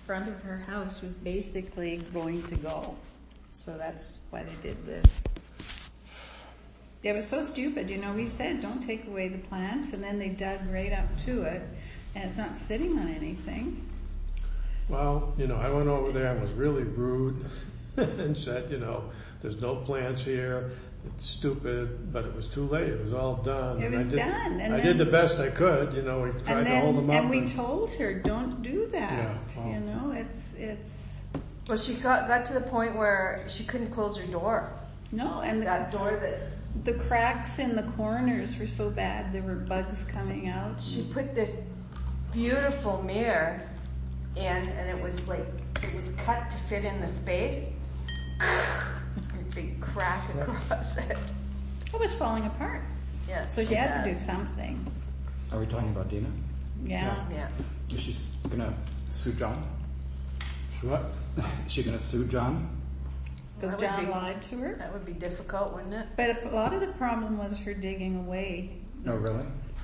front of her house was basically going to go. So that's why they did this. They were so stupid, we said don't take away the plants, and then they dug right up to it, and it's not sitting on anything. Well, I went over there and was really rude and said, there's no plants here. It's stupid, but it was too late. It was all done. It was done. And I did the best I could. We tried to hold them up. And we told her, don't do that. Yeah, well. It's. Well, she got to the point where she couldn't close her door. No, and that door the cracks in the corners were so bad, there were bugs coming out. She put this beautiful mirror in, and it was cut to fit in the space. A big crack across it. It was falling apart. Yeah. So she had to do something. Are we talking about Dina? Yeah. Is she gonna sue John? What? Is she gonna sue John? Because John lied to her? That would be difficult, wouldn't it? But a lot of the problem was her digging away. Oh, really?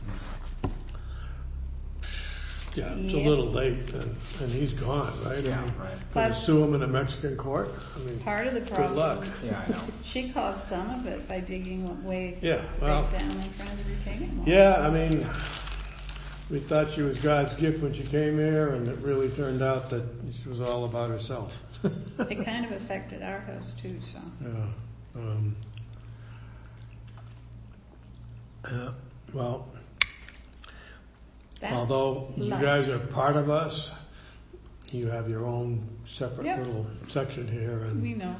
Yeah, it's a little late, and he's gone, right? Yeah, right. Going to sue him in a Mexican court? Part of the problem. Good luck. Yeah, I know. She caused some of it by digging away well, down in front of the retaining wall. Yeah, we thought she was God's gift when she came here, and it really turned out that she was all about herself. It kind of affected our house too, so. Yeah. Well, That's although you guys are part of us, you have your own separate little section here, and we know.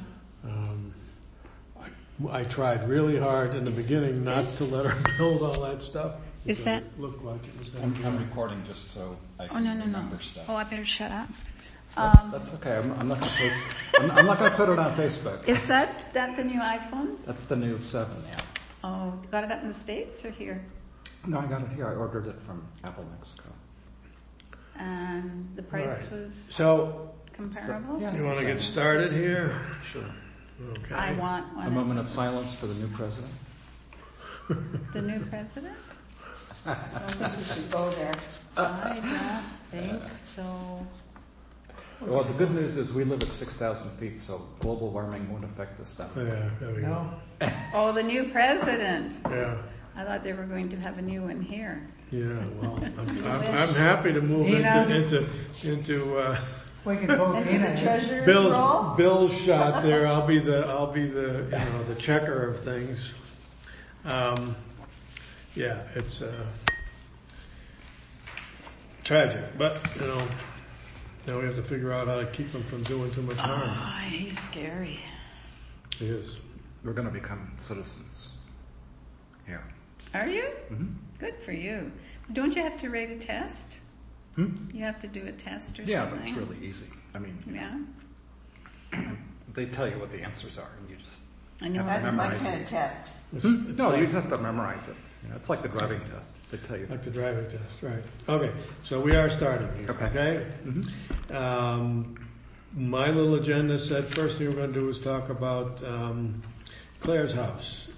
I tried really hard in the beginning not to let her build all that stuff. Is that? It looked like it was going to be. I'm recording just so I can remember stuff. Oh, I better shut up. That's okay. I'm not gonna post. I'm not gonna put it on Facebook. Is that the new iPhone? That's the new 7. Yeah. Oh, got it up in the States or here? No, I got it here. I ordered it from Apple Mexico. And the price was so comparable? Yeah. You want to get started here? Sure. Okay. I want one. A moment of silence for the new president. The new president? I don't think you should go there. I don't think so. Well, the good news is we live at 6,000 feet, so global warming won't affect us that much. Yeah, there we go. Oh, the new president. Yeah. I thought they were going to have a new one here. Yeah, well, I'm happy to move into we can vote into the treasurer's role. Bill's shot there. I'll be the the checker of things. Yeah, it's tragic, but now we have to figure out how to keep him from doing too much harm. Oh, he's scary. He is. We're going to become citizens here. Are you? Mm-hmm. Good for you. Don't you have to write a test? You have to do a test or something? Yeah, but it's really easy. Yeah? They tell you what the answers are, and you just I know. have to That's my memorize kind of test. No, you just have to memorize it. It's like the driving test. They tell you. Like the driving test, right. Okay, so we are starting here, okay? Mm-hmm. My little agenda said first thing we're going to do is talk about Claire's house.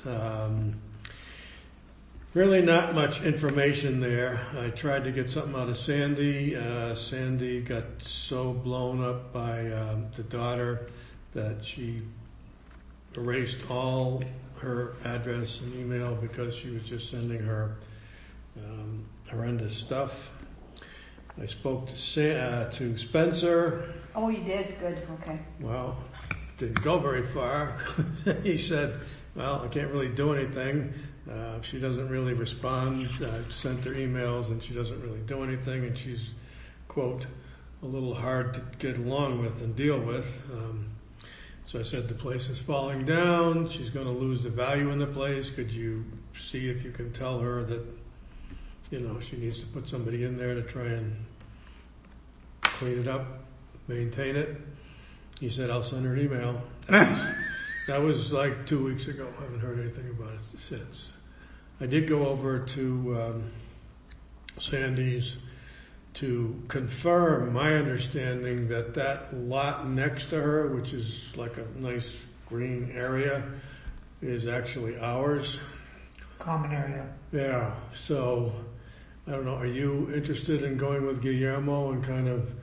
Really not much information there. I tried to get something out of Sandy. Sandy got so blown up by the daughter that she erased all her address and email because she was just sending her horrendous stuff. I spoke to Spencer. Oh, you did? Good. Okay. Well, didn't go very far. He said, well, I can't really do anything. She doesn't really respond. I've sent her emails and she doesn't really do anything, and she's, quote, a little hard to get along with and deal with. So I said the place is falling down. She's going to lose the value in the place. Could you see if you can tell her that, she needs to put somebody in there to try and clean it up, maintain it? He said, I'll send her an email. That was like 2 weeks ago. I haven't heard anything about it since. I did go over to Sandy's to confirm my understanding that lot next to her, which is like a nice green area, is actually ours. Common area. Yeah, so I don't know, are you interested in going with Guillermo and kind of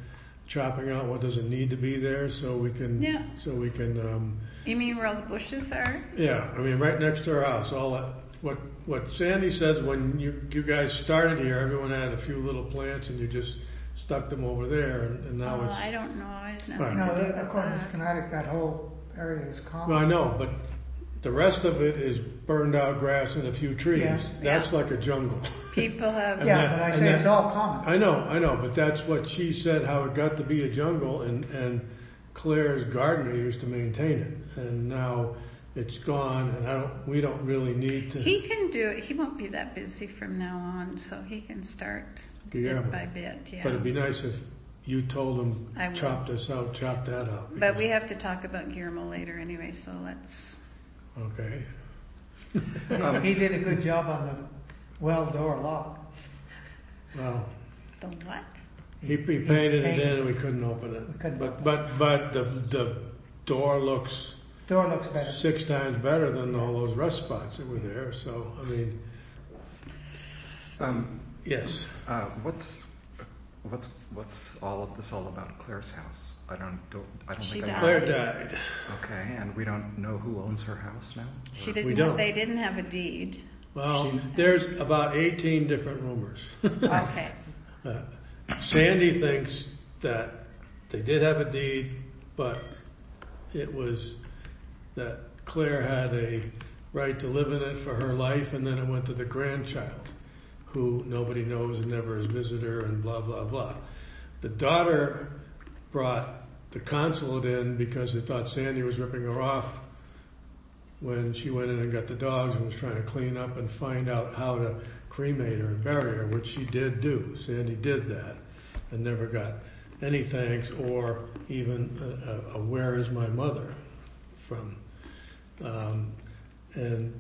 chopping out what doesn't need to be there so we can, You mean where all the bushes are? yeah, I mean, right next to our house, all that, what Sandy says, when you guys started here, everyone had a few little plants and you just stuck them over there, and now it's... I don't know. I have Right. nothing to do No, with according to that. schematic, that whole area is common. Well, I know, but the rest of it is burned out grass and a few trees. Yeah. That's like a jungle. People have... Yeah, but I say it's all common. I know, but that's what she said, how it got to be a jungle, and Claire's gardener used to maintain it, and now it's gone, and we don't really need to... He can do it. He won't be that busy from now on, so he can start bit by bit, yeah. But it'd be nice if you told him, I will. chop this out, chop that out. But we have to talk about Guillermo later anyway, so let's... Okay. He did a good job on the well door lock. Well, The what? he painted it in and we couldn't open it. We couldn't open But the door looks Door looks better. 6 times better than all those rust spots that were there, so, I mean... yes. What's all of this all about Claire's house? I don't She think I know. Claire died. Okay, and we don't know who owns her house now? She We didn't. don't. They didn't have a deed. Well, there's about 18 different rumors. Okay. Sandy thinks that they did have a deed, but it was that Claire had a right to live in it for her life, and then it went to the grandchild, who nobody knows and never has visited her, and blah, blah, blah. The daughter brought the consulate in because they thought Sandy was ripping her off when she went in and got the dogs and was trying to clean up and find out how to cremate her and bury her, which she did do. Sandy did that and never got any thanks or even a where is my mother from. And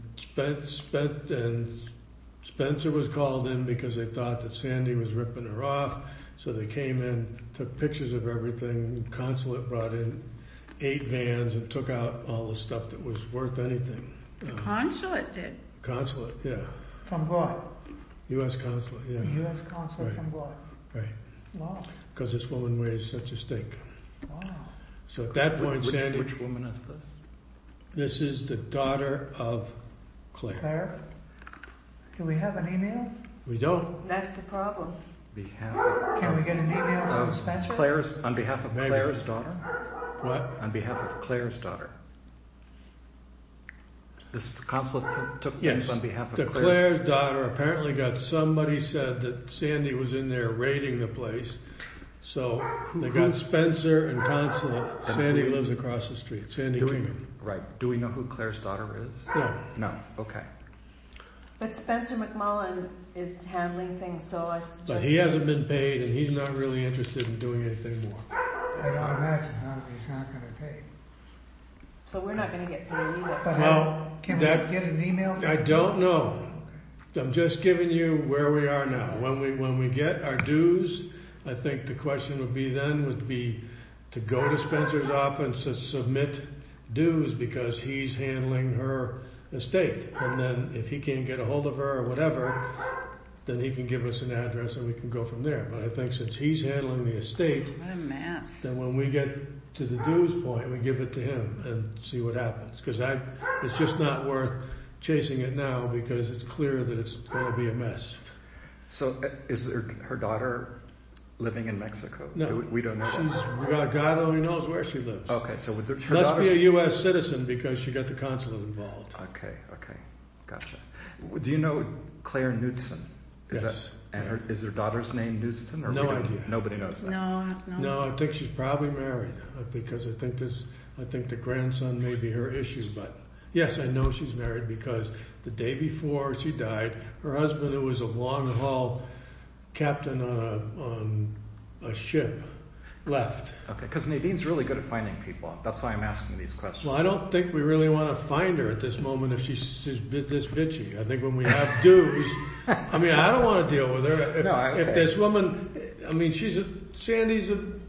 Spencer was called in because they thought that Sandy was ripping her off. So they came in, took pictures of everything. Consulate brought in 8 vans and took out all the stuff that was worth anything. The consulate did. Consulate, yeah. From what? U.S. consulate, yeah. U.S. consulate Right. from what? Right. Wow. Because this woman raised such a stink. Wow. So at that point, Sandy... Which woman is this? This is the daughter of Claire. Claire? Do we have an email? We don't. That's the problem. Can we get an email from Spencer? Claire's, on behalf of Maybe. Claire's daughter? What? On behalf of Claire's daughter. This consulate took Yes. things on behalf of The Claire's daughter apparently somebody said that Sandy was in there raiding the place. So they got Spencer and Consulate. And Sandy do we- lives across the street. Sandy Kingham. Right. Do we know who Claire's daughter is? No. No. Okay. But Spencer McMullen is handling things, so I suggest... But he hasn't been paid and he's not really interested in doing anything more. I don't imagine, he's not going to pay. So we're not going to get paid either. But Well, can we that- get an email? From I don't know. I'm just giving you where we are now. When we get our dues, I think the question would be to go to Spencer's office to submit dues because he's handling her estate. And then if he can't get a hold of her or whatever, then he can give us an address and we can go from there. But I think since he's handling the estate, What a mess. then when we get to the dues point, we give it to him and see what happens. Because it's just not worth chasing it now because it's clear that it's going to be a mess. So is her daughter living in Mexico? No. We don't know that. God only knows where she lives. Okay, so with her Must be a daughter's... U.S. citizen because she got the consulate involved. Okay, gotcha. Do you know Claire Knudsen? Yes. Is her daughter's name Knudsen? Or No idea. Nobody knows that. No, I think she's probably married because I think the grandson may be her issue. But yes, I know she's married because the day before she died, her husband, who was a long haul captain on a ship, left. Okay, because Nadine's really good at finding people. That's why I'm asking these questions. Well, I don't think we really want to find her at this moment if she's this bitchy. I think when we have dues, I mean, I don't want to deal with her. If this woman, I mean, Sandy's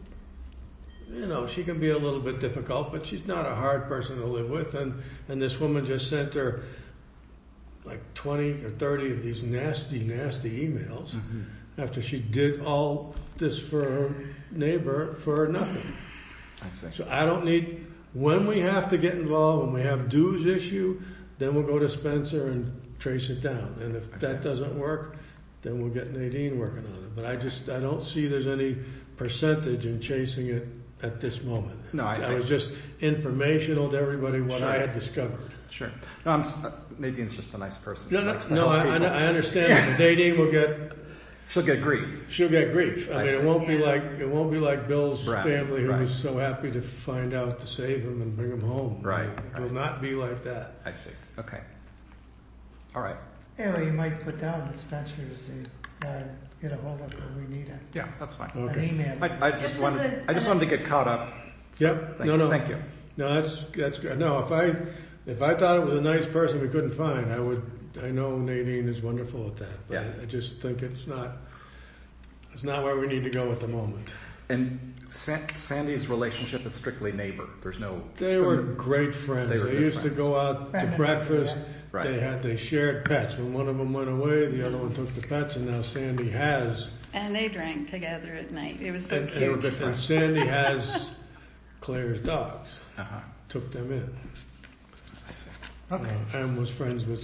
she can be a little bit difficult, but she's not a hard person to live with. And this woman just sent her like 20 or 30 of these nasty, nasty emails. Mm-hmm. after she did all this for her neighbor for nothing. I see. So I don't need, when we have to get involved, when we have dues issue, then we'll go to Spencer and trace it down. And if that doesn't work, then we'll get Nadine working on it. But I don't see there's any percentage in chasing it at this moment. No, I was just informational to everybody what Sure. I had discovered. Sure. No, Nadine's just a nice person. No, She no, likes to no, help I people. understand that. Nadine will get, She'll get grief. she'll get grief. I mean, it won't be Yeah. like Bill's Right, family who right. was so happy to find out to save him and bring him home. Right, It will right. not be like that. I see. Okay. All right. Anyway, you might put down that Spencer is the guy to get a hold of when we need Yeah, that's fine. Okay. an email. I just Just wanted. as I just wanted to get caught up. So Yep. Thank No, you. no. Thank you. No, that's good. No, if I thought it was a nice person we couldn't find, I know Nadine is wonderful at that, but Yeah. I just think it's not where we need to go at the moment. And Sandy's relationship is strictly neighbor. There's no. They were great friends. They were good used to friends. go out to Friends. breakfast. Yeah. Right. They shared pets. When one of them went away, the other one took the pets, and now Sandy has. And they drank together at night. It was so And, cute. and Sandy has Claire's dogs. Uh-huh. Took them in. I see. Okay. And was friends with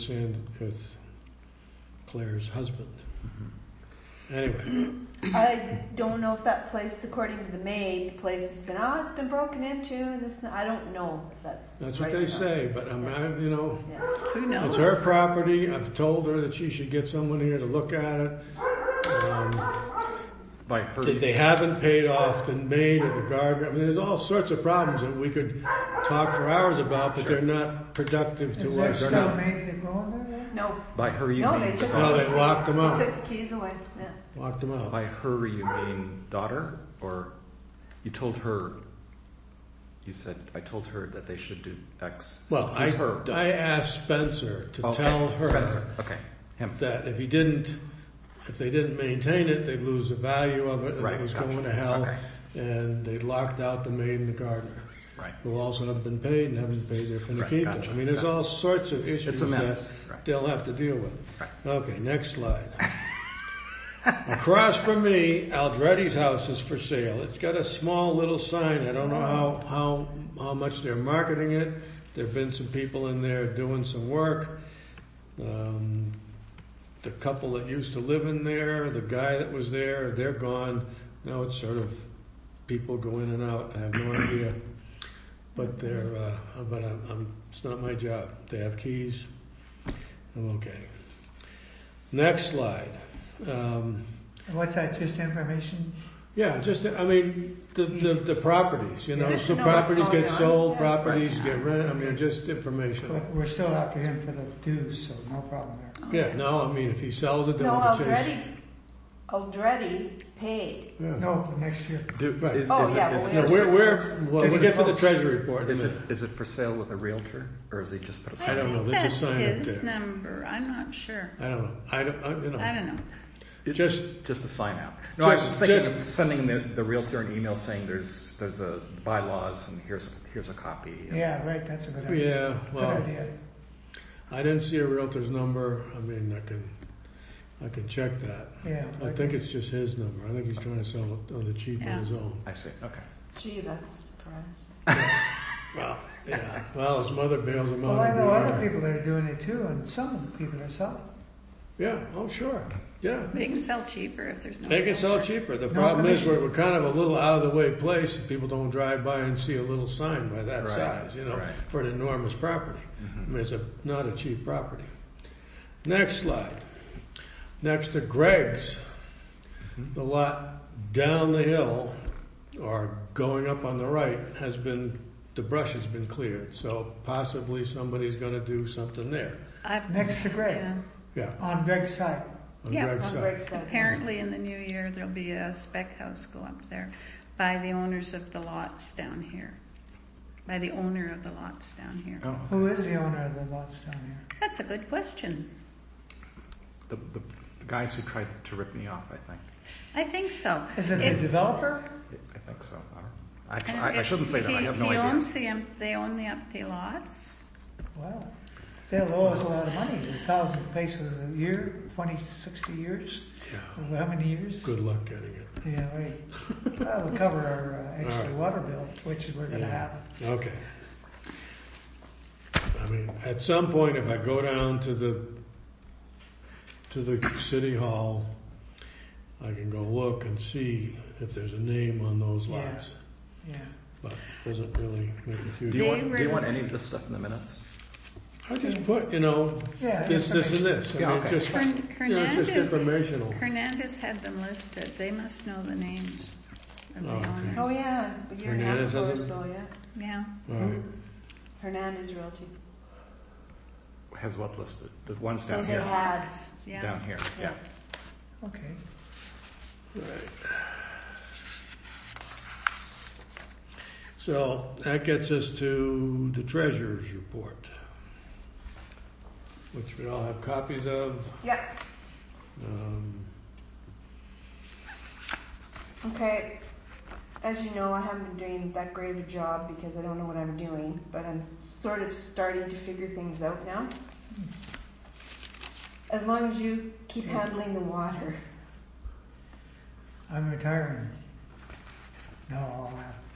Claire's husband. Anyway, I don't know if that place, according to the maid, the place has been, it's been broken into, and this, I don't know if that's that's right what they or not. say, but Yeah. Yeah. Who knows? it's her property. I've told her that she should get someone here to look at it. By her. They haven't paid off the maid or the gardener. I mean, there's all sorts of problems that we could talk for hours about, but they're not productive Is to there us. still No, made the go in there? No. By her you No, mean they took the no, daughter? they locked them They out. took the keys away. Yeah. Locked them out. By her you mean daughter, or you told her? You said I told her that they should do X. Well, Who's her? I asked Spencer to Okay, tell her Spencer. Okay, him. that if they didn't maintain it, they'd lose the value of it, and Right, it was gotcha. going to hell. Okay. And they locked out the maid and the gardener, Right. who also have been paid and haven't paid their Right, finiquito. gotcha. I mean, there's Gotcha. all sorts of issues It's a mess. that Right. they'll have to deal with. Right. Okay, next slide. Across from me, Aldretti's house is for sale. It's got a small little sign. I don't know how much they're marketing it. There've been some people in there doing some work. The couple that used to live in there, the guy that was there, they're gone. Now it's sort of people go in and out. I have no idea. But it's not my job. They have keys. I'm okay. Next slide. What's that, just information? Yeah, the properties, It's good to some know what's properties going get on. sold, Yeah. properties get rented, just information. But we're still after him for the dues, so no problem there. Yeah, no, if he sells it, then No, we can chase. Aldretti paid. Yeah. No, for next year. Right. Is, Oh, is yeah, it, is, well, it No, for- we'll get to the treasury report in a is minute. it for sale with a realtor, or is he just put a I sign? don't know. There's a That's sign up his there. number. I'm not sure. I don't know. I don't know. Just a sign out. No, I was just- thinking just- of sending the realtor an email saying there's a bylaws and here's a copy. Yeah, right, that's a good idea. Yeah, well, Good idea. I didn't see a realtor's number. I mean, I can check that. Yeah. I think it's just his number. I think he's trying to sell it on the cheap Yeah. on his own. I see. Okay. Gee, that's a surprise. Well, yeah. Well, his mother bails him out. Well, I know every other year. people that are doing it too, and some of the people are selling. Yeah. Oh, sure. Yeah. They can sell cheaper if there's no. They can sell realtor. cheaper. The No problem is commission. we're kind of a little out of the way place. People don't drive by and see a little sign by that Right. size, Right. for an enormous property. I mean, it's not a cheap property. Next slide. Next to Greg's, the lot down the hill, or going up on the right, the brush has been cleared. So possibly somebody's going to do something there. Next to Greg, Yeah. Yeah. on Greg's side. On Yeah, Greg's On side. Greg's side. Apparently in the new year, there'll be a spec house go up there by the owners of the lots down here. By the owner of the lots down here. Oh, Who is the owner of the lots down here? That's a good question. the guys who tried to rip me off, I think. I think so. Is it the It's- developer? I think so. and I shouldn't say that. I have no he idea. owns they own the empty lots. Wow. They'll owe us a lot of money, 1,000 pesos a year. 20, 60 years? Yeah. How many years? Good luck getting it. Yeah, right. That'll cover our extra Alright. water bill, which we're going to have. Okay. I mean, at some point, if I go down to the city hall, I can go look and see if there's a name on those lots. Yeah. But it doesn't really make a huge Do you difference. want, do you want any of this stuff in the minutes? I just put, this, and this. Yeah, okay. Just, just informational. Hernandez had them listed. They must know the names of the Oh, okay. owners. Oh yeah, a year and a half Hernandez ago or has so, yeah. Yeah. All right. Hernandez Realty. Has what listed? The ones down Those here. are ads. Yeah. Down here, yeah. Okay. Right. So that gets us to the treasurer's report, which we all have copies of. Yep. Okay. As you know, I haven't been doing that great of a job because I don't know what I'm doing, but I'm sort of starting to figure things out now. As long as you keep handling the water. I'm retiring. No,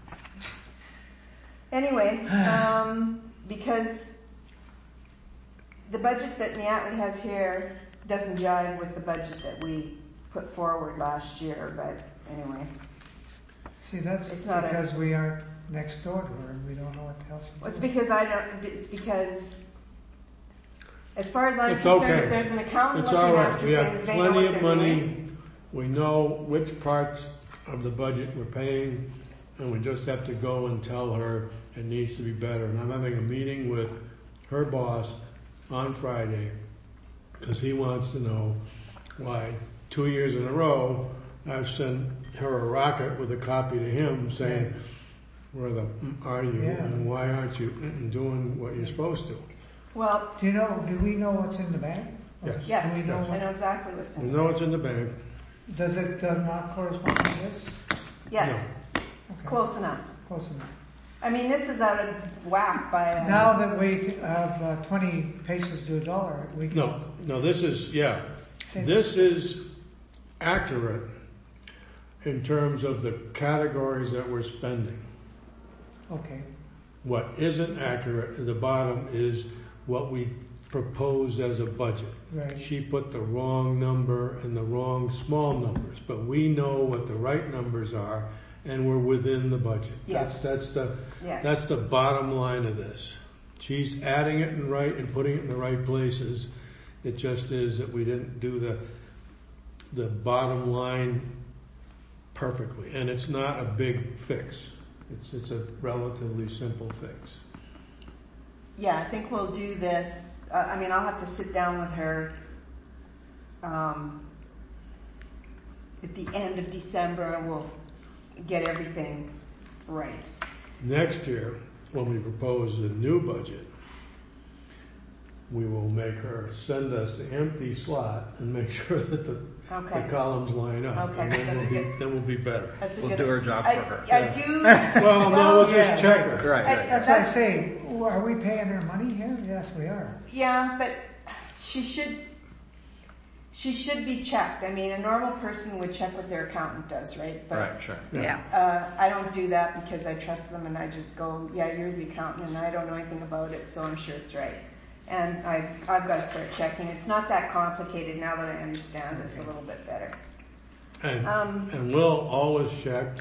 Anyway, because the budget that Neatley has here doesn't jive with the budget that we put forward last year, but anyway. see, that's It's not because we aren't next door to her and we don't know what the hell's Well, it's doing. it's because, as far as I'm It's concerned, okay. if there's an accountant It's looking all right. after We have things, they know plenty what of they're money. doing. We know which parts of the budget we're paying, and we just have to go and tell her it needs to be better. And I'm having a meeting with her boss on Friday because he wants to know why 2 years in a row I've sent her a rocket with a copy to him saying, where the are you Yeah. and why aren't you doing what you're supposed to? Well, Do we know what's in the bank? Or Yes. yes, Do we know I know exactly what's We in know it. it's in the bank. Does it not correspond to this? Yes, Okay. close enough. Close enough. I mean, this is out of whack by Now that we have 20 pesos to a dollar, we can... No, this is, Say- this is accurate in terms of the categories that we're spending. Okay. What isn't accurate at the bottom is what we proposed as a budget. Right. She put the wrong number and the wrong small numbers, but we know what the right numbers are and we're within the budget. Yes. That's Yes. that's the bottom line of this. She's adding it in right and putting it in the right places. It just is that we didn't do the bottom line perfectly, and it's not a big fix. It's a relatively simple fix. Yeah, I think we'll do this. I mean, I'll have to sit down with her at the end of December and we'll get everything right. Next year, when we propose the new budget, we will make her send us the empty slot and make sure that the columns line up. Okay, And then that's we'll be better. That's a We'll good. do her job for her. I do. Well, no, we'll just check her. Right. That's what I say. Are we paying her money here? Yes, we are. Yeah, but she should be checked. I mean, a normal person would check what their accountant does, right? But, Right, sure. Yeah. I don't do that because I trust them and I just go, yeah, you're the accountant and I don't know anything about it, so I'm sure it's right. And I've got to start checking. It's not that complicated now that I understand this a little bit better. And Will always checked,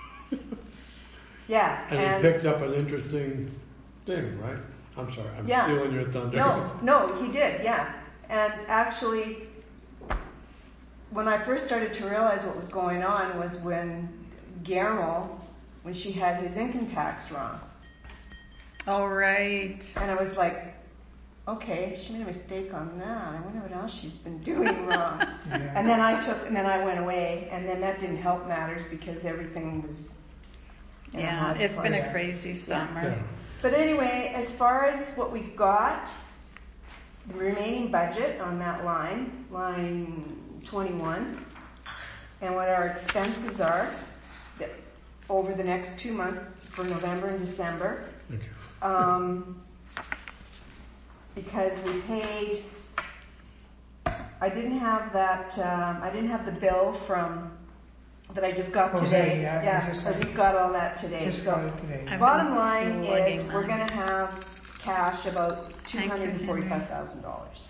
Yeah. and he picked up an interesting thing, right? I'm sorry, I'm Yeah. stealing your thunder. No, he did, yeah. And actually, when I first started to realize what was going on was when Guillermo, when she had his income tax wrong. All right. And I was like, okay, she made a mistake on that. I wonder what else she's been doing wrong. Yeah. And then I went away, and then that didn't help matters because everything was... Yeah, it's been a Yeah. crazy summer. Yeah. But anyway, as far as what we've got, the remaining budget on that line 21, and what our expenses are over the next 2 months for November and December. Thank you. Because we paid I didn't have that, I didn't have the bill that I just got Jose, today. yeah, I just got all that today. Just got it today. I've Bottom been line slugging is we're mine. gonna have cash about Thank you, $245,000.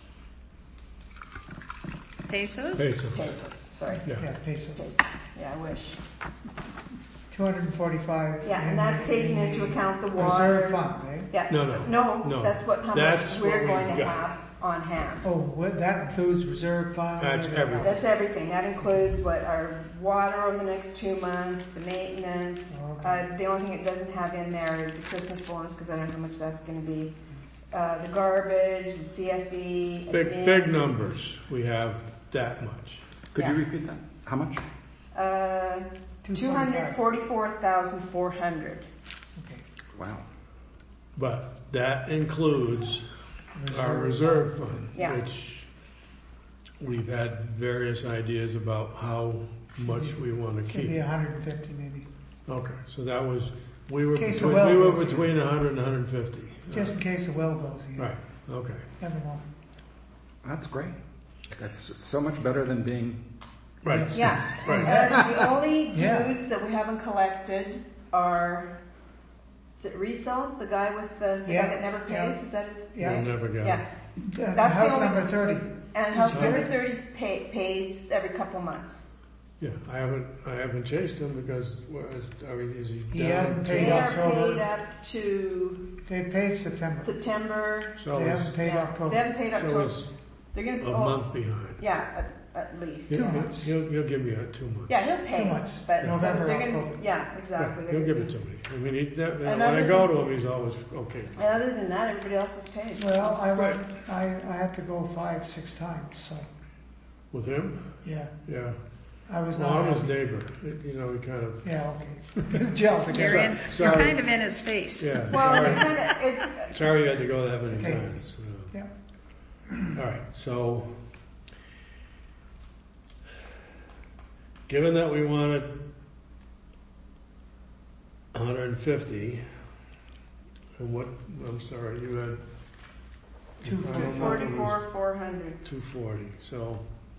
Pesos? Pesos. Pesos, sorry. Yeah. Yeah, pesos. Pesos, yeah, I wish. 245. Yeah, and that's taking into account the water. Reserve fund, eh? Yeah. No. That's how much That's we're what going we've to got. have on hand. Oh, that includes reserve fund? That's everything. That's everything. That includes what our water over the next 2 months, the maintenance. Okay. The only thing it doesn't have in there is the Christmas bonus because I don't know how much that's going to be. The garbage, the CFE. Big numbers. We have that much. Could Yeah. you repeat that? How much? 244,400. Okay. Wow. But that includes our reserve fund, Yeah. which we've had various ideas about how much we want to Could be keep. 150 maybe. Okay, so that was, we were In case the between, well we were goes. between 100 and 150. Just in case the well goes here. Right, okay. Never know. That's great. That's so much better than being. Right. Yeah. Right. The only Yeah. dues that we haven't collected are, is it Resells, the guy with the Yeah. guy that never pays? Yeah. Is that his Yeah. We'll never get Yeah. it. That's the House only- number 30. And House Okay. number 30 pays every couple months. Yeah, I haven't chased him because, is he He down? hasn't paid They are October. paid up to They paid September. September. So They it's haven't paid Yeah. October. They haven't paid so October. it's They're gonna a month behind. Yeah, at least. He'll, Yeah. he'll give me 2 months. Yeah, he'll pay. 2 months. But November, they're gonna. October. Yeah, exactly. Yeah, he'll give it to me. I mean, when I Another go thing- to him, he's always okay. And other than that, everybody else is paid. Well, I Right. had to go 5-6 times, so With him? yeah. Yeah. I was Well, not. I'm his neighbor. He kind of. Yeah, okay. Gel together. You're Sorry. kind of in his face. Yeah. Well, sorry. Sorry you had to go that many Okay. times. Yeah. All right. So, given that we wanted 150, and what? I'm sorry, you had 44,400. 240. So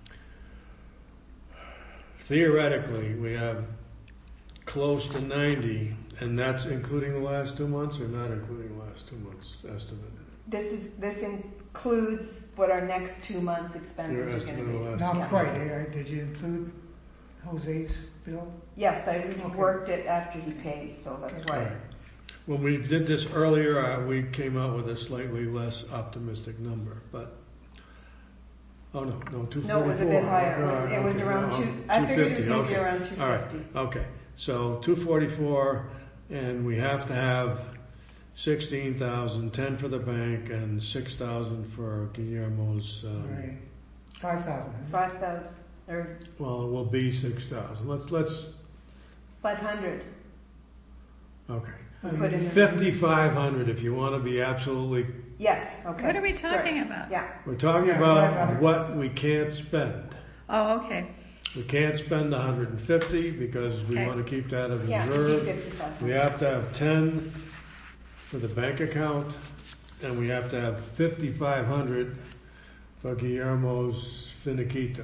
theoretically, we have close to 90, and that's including the last 2 months, or not including the last 2 months estimate. This includes what our next 2 months' Your expenses are going estimate to of be. last. Not Yeah. quite. Eh? Did you include Jose's bill? Yes, I Okay. worked it after he paid, so that's why. Right. When we did this earlier, we came out with a slightly less optimistic number, but oh no, 244. No, it was a bit higher. It was Okay, around no, two. I figured it was going to be okay. around All right, 250. okay. So 244, and we have to have 16,000, 10 for the bank, and 6,000 for Guillermo's. Right. 5,000. 5,000 or Well, it will be 6,000. Let's. 500. Okay. We put in the 5,500 if you want to be absolutely. Yes. Okay. What are we talking Sorry. about? Yeah. We're talking Yeah, about 500. what we can't spend. Oh, okay. We can't spend 150 because we Okay. want to keep that as a Yeah. reserve. 55. We have to have 10 for the bank account, and we have to have 5,500 for Guillermo's finiquito.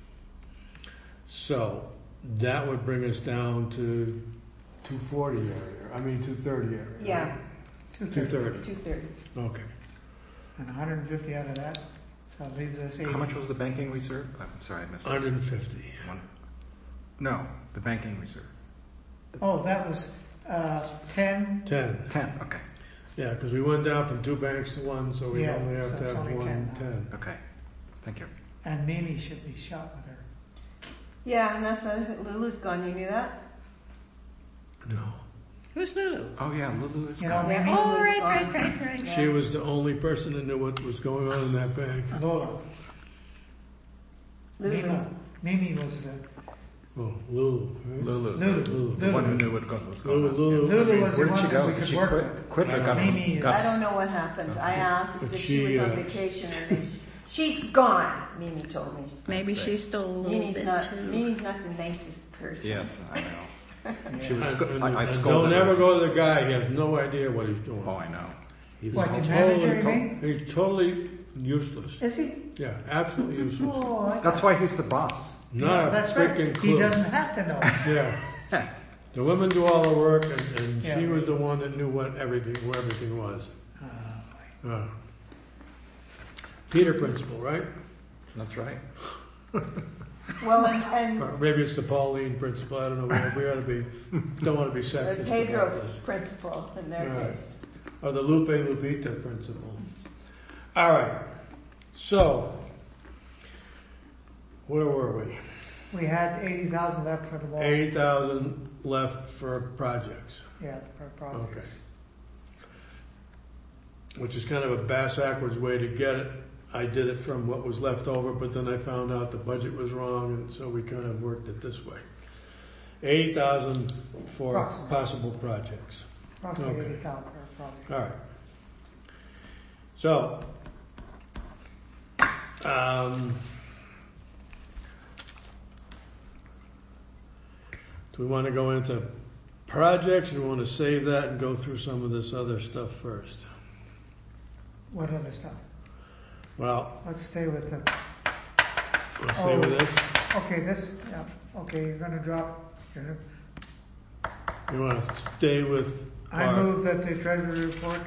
So that would bring us down to 240 area. I mean 230 area. Yeah. 230. 230. Okay. And 150 out of that. So it leaves us 80. How much was the banking reserve? I'm sorry, I missed it. 150. No, the banking reserve. Oh, that was 10. 10. 10. Okay. Yeah, because we went down from 2 banks to 1, so we Yeah, only have so to it's have only 110. Okay. Thank you. And Mimi should be shot with her. Yeah, and that's Lulu's gone. You knew that? No. Who's Lulu? Oh yeah, Lulu is You know, gone. Mimi, Oh, Lulu's right, gone. right. Yeah. She was the only person that knew what was going on in that bank. Lola. Lulu. Mimi was Oh, Lulu. Right? Lulu. Lulu. The one who knew what was going Lulu, on. Lulu. Lulu I mean, was the Where did one she that go? we could She work quit. with. Quit or got, Mimi is- I got don't know what happened. I asked But if she, she was on vacation, and she's gone. Mimi told me. Maybe she stole a little Mimi's bit not. too. Mimi's not the nicest person. Yes, I know. Yeah. She was. And I don't scolded her. ever go to the guy. He has no idea what he's doing. Oh, I know. He's What, your manager, you He totally useless. Is he? Yeah, absolutely useless. Oh, That's why he's the boss. Not a that's freaking right. clue. He doesn't have to know. Yeah. The women do all the work, and Yeah. she was the one that knew where everything was. Peter Principle, right? That's right. Well, and Or maybe it's the Pauline Principle. I don't know. We ought to be. Don't want to be the sexist Pedro about this. principle in their Right. case. Or the Lupe Lupita Principle. All right. So, where were we? We had 80,000 left for the wall. 80,000 left for projects. Yeah, for projects. Okay. Which is kind of a bass-backwards way to get it. I did it from what was left over, but then I found out the budget was wrong, and so we kind of worked it this way. 80,000 for Approximately. possible projects. Approximately Okay. 80,000 per project. All right. So, do we want to go into projects, or do we want to save that and go through some of this other stuff first? What other stuff? Well, Let's stay with the. we'll stay with this. Okay, this. Yeah. Okay, you're going to drop. You want to stay with I our, move that the treasury report.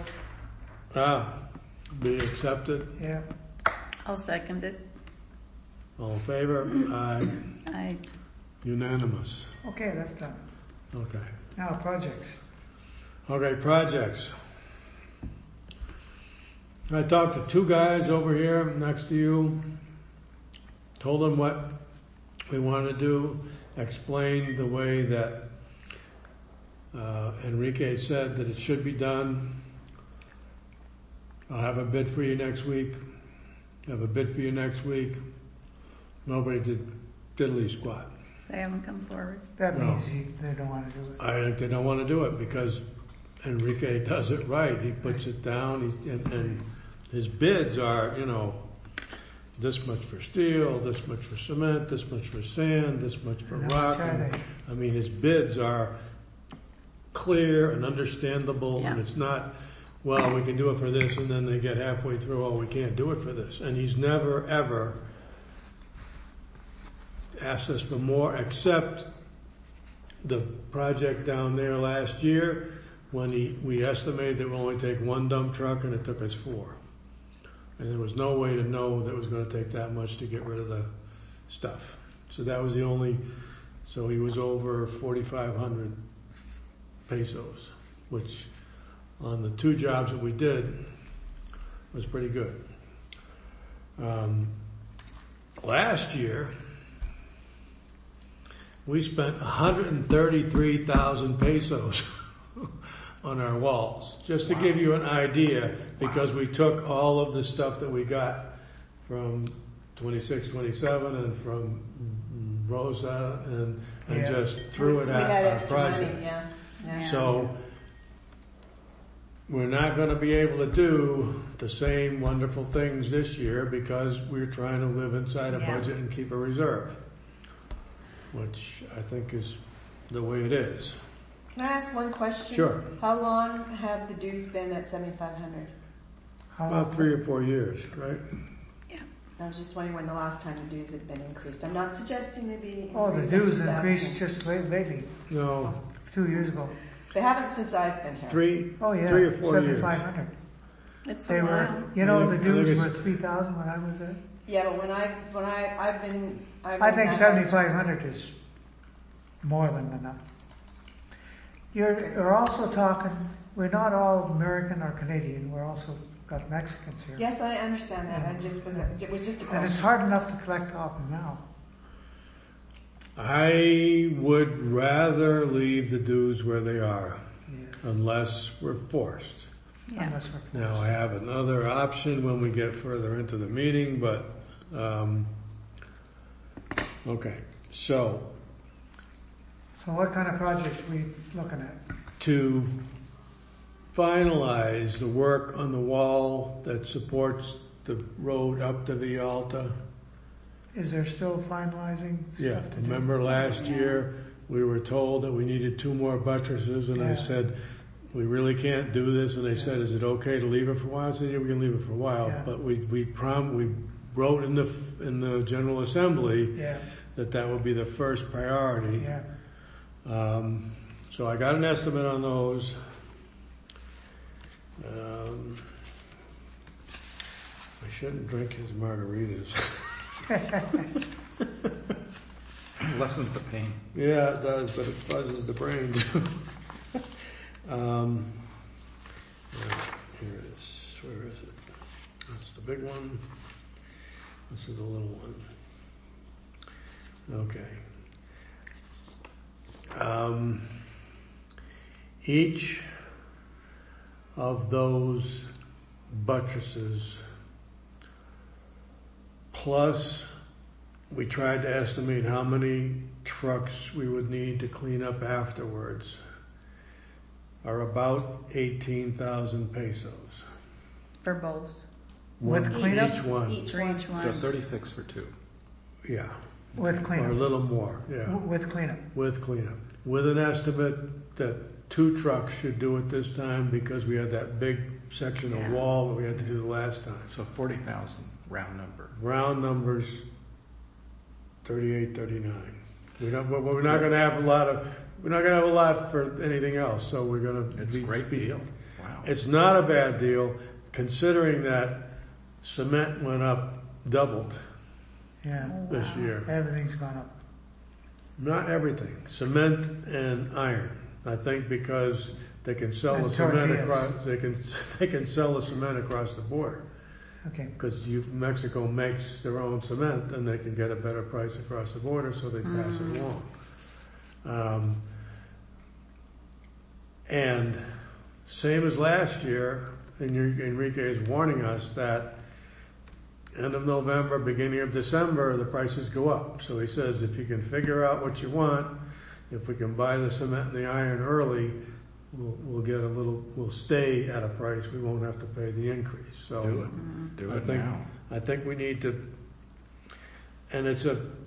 be accepted. Yeah. I'll second it. All in favor? Aye. I Unanimous. Okay, that's done. Okay. Now projects. Okay, projects. I talked to two guys over here next to you, told them what we want to do, explained the way that Enrique said that it should be done. I'll have a bid for you next week. Nobody did diddly squat. they haven't come forward. That No. means they don't want to do it. I think they don't want to do it because Enrique does it right. He puts it down, and his bids are, this much for steel, this much for cement, this much for sand, this much for And rock. how much are they? I mean, his bids are clear and understandable, and Yeah. it's not, well, we can do it for this, and then they get halfway through, oh, we can't do it for this. And he's never, ever asked us for more, except the project down there last year, when we estimated that we'll only take one dump truck, and it took us 4. And there was no way to know that it was going to take that much to get rid of the stuff. So that was the only, so he was over 4,500 pesos, which on the 2 jobs that we did was pretty good. Last year, we spent 133,000 pesos on our walls, just to give you an idea, because we took all of the stuff that we got from 26, 27 and from Rosa and Yeah. just threw it We at had our extra money, projects. yeah. So we're not going to be able to do the same wonderful things this year because we're trying to live inside a Yeah. budget and keep a reserve, which I think is the way it is. Can I ask one question? Sure. How long have the dues been at 7,500? How About long- 3 or 4 years, right? I was just wondering when the last time the dues had been increased. I'm not suggesting they be Oh, the increased. I'm dues just increased asking. just lately, No, 2 years ago. They haven't since I've been here. 3 Oh yeah, 3 or 4 years. 7,500. It's They a were, while. you know, I the think dues it's- were 3,000 when I was there. Yeah, but when I've been, I think 7,500 is more than enough. You're also talking, we're not all American or Canadian, we're also got Mexicans here. Yes, I understand that. It was just a And it's question. hard enough to collect off them now. I would rather leave the dues where they are, Yes. unless we're forced. Yeah. Unless we're- Now, I have another option when we get further into the meeting, but, okay. So, So what kind of projects we looking at? to finalize the work on the wall that supports the road up to Villalta. Is there still finalizing Yeah, stuff to do? remember last year, we were told that we needed 2 more buttresses, and I Yeah. said, we really can't do this. And they said, is it okay to leave it for a while? I said, yeah, we can leave it for a while. Yeah. But we wrote in the General Assembly Yeah, that would be the first priority. yeah. So I got an estimate on those. I shouldn't drink his margaritas. Lessens the pain. Yeah, it does, but it fuzzes the brain. Yeah, here it is. Where is it? That's the big one. This is the little one. Okay. Each of those buttresses, plus we tried to estimate how many trucks we would need to clean up afterwards, are about 18,000 pesos. For both. With cleanup? Each one. For each So one. 36 for 2. Yeah. With Or a cleanup. little more, yeah. With cleanup. With cleanup. With an estimate that 2 trucks should do it this time because we had that big section of wall that we had to do the last time. So 40,000 round number. Round numbers, 38, 39. We're not going to have a lot for anything else. So we're going to. It's a great deal. Wow. It's not a bad deal, considering that cement went up, doubled Yeah. this year. Everything's gone up. Not everything. Cement and iron. I think because they can sell And the cement tortillas. across. They can sell the cement across the border. Okay. Because Mexico makes their own cement, and they can get a better price across the border, so they pass it along. And same as last year, Enrique is warning us that end of November, beginning of December, the prices go up. So he says, if you can figure out what you want, if we can buy the cement and the iron early, we'll stay at a price. We won't have to pay the increase. So Do it. Do it now. I think we need to, and it's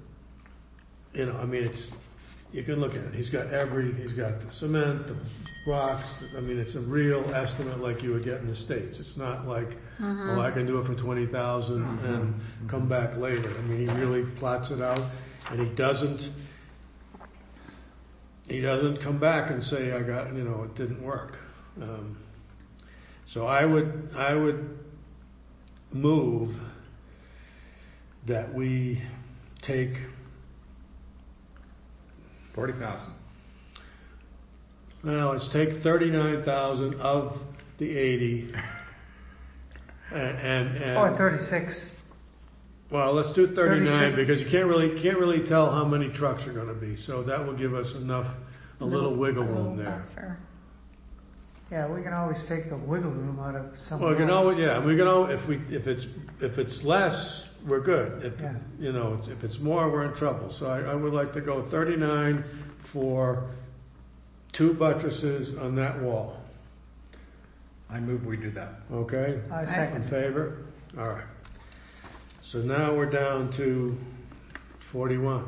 you can look at it. He's got the cement, the rocks. It's a real estimate like you would get in the States. It's not like, I can do it for 20,000 and come back later. He really plots it out, and he doesn't come back and say, it didn't work. So I would move that we take 40,000. Well, let's take 39,000 of the 80, and Or 36. well, let's do 39 36. because you can't really tell how many trucks are going to be. So that will give us a little wiggle room there. Buffer. Yeah, we can always take the wiggle room out of some. Well, if it's less, we're good. If it's more, we're in trouble. So I would like to go 39 for 2 buttresses on that wall. I move we do that. Okay? I In second. favor? All right. So now we're down to 41.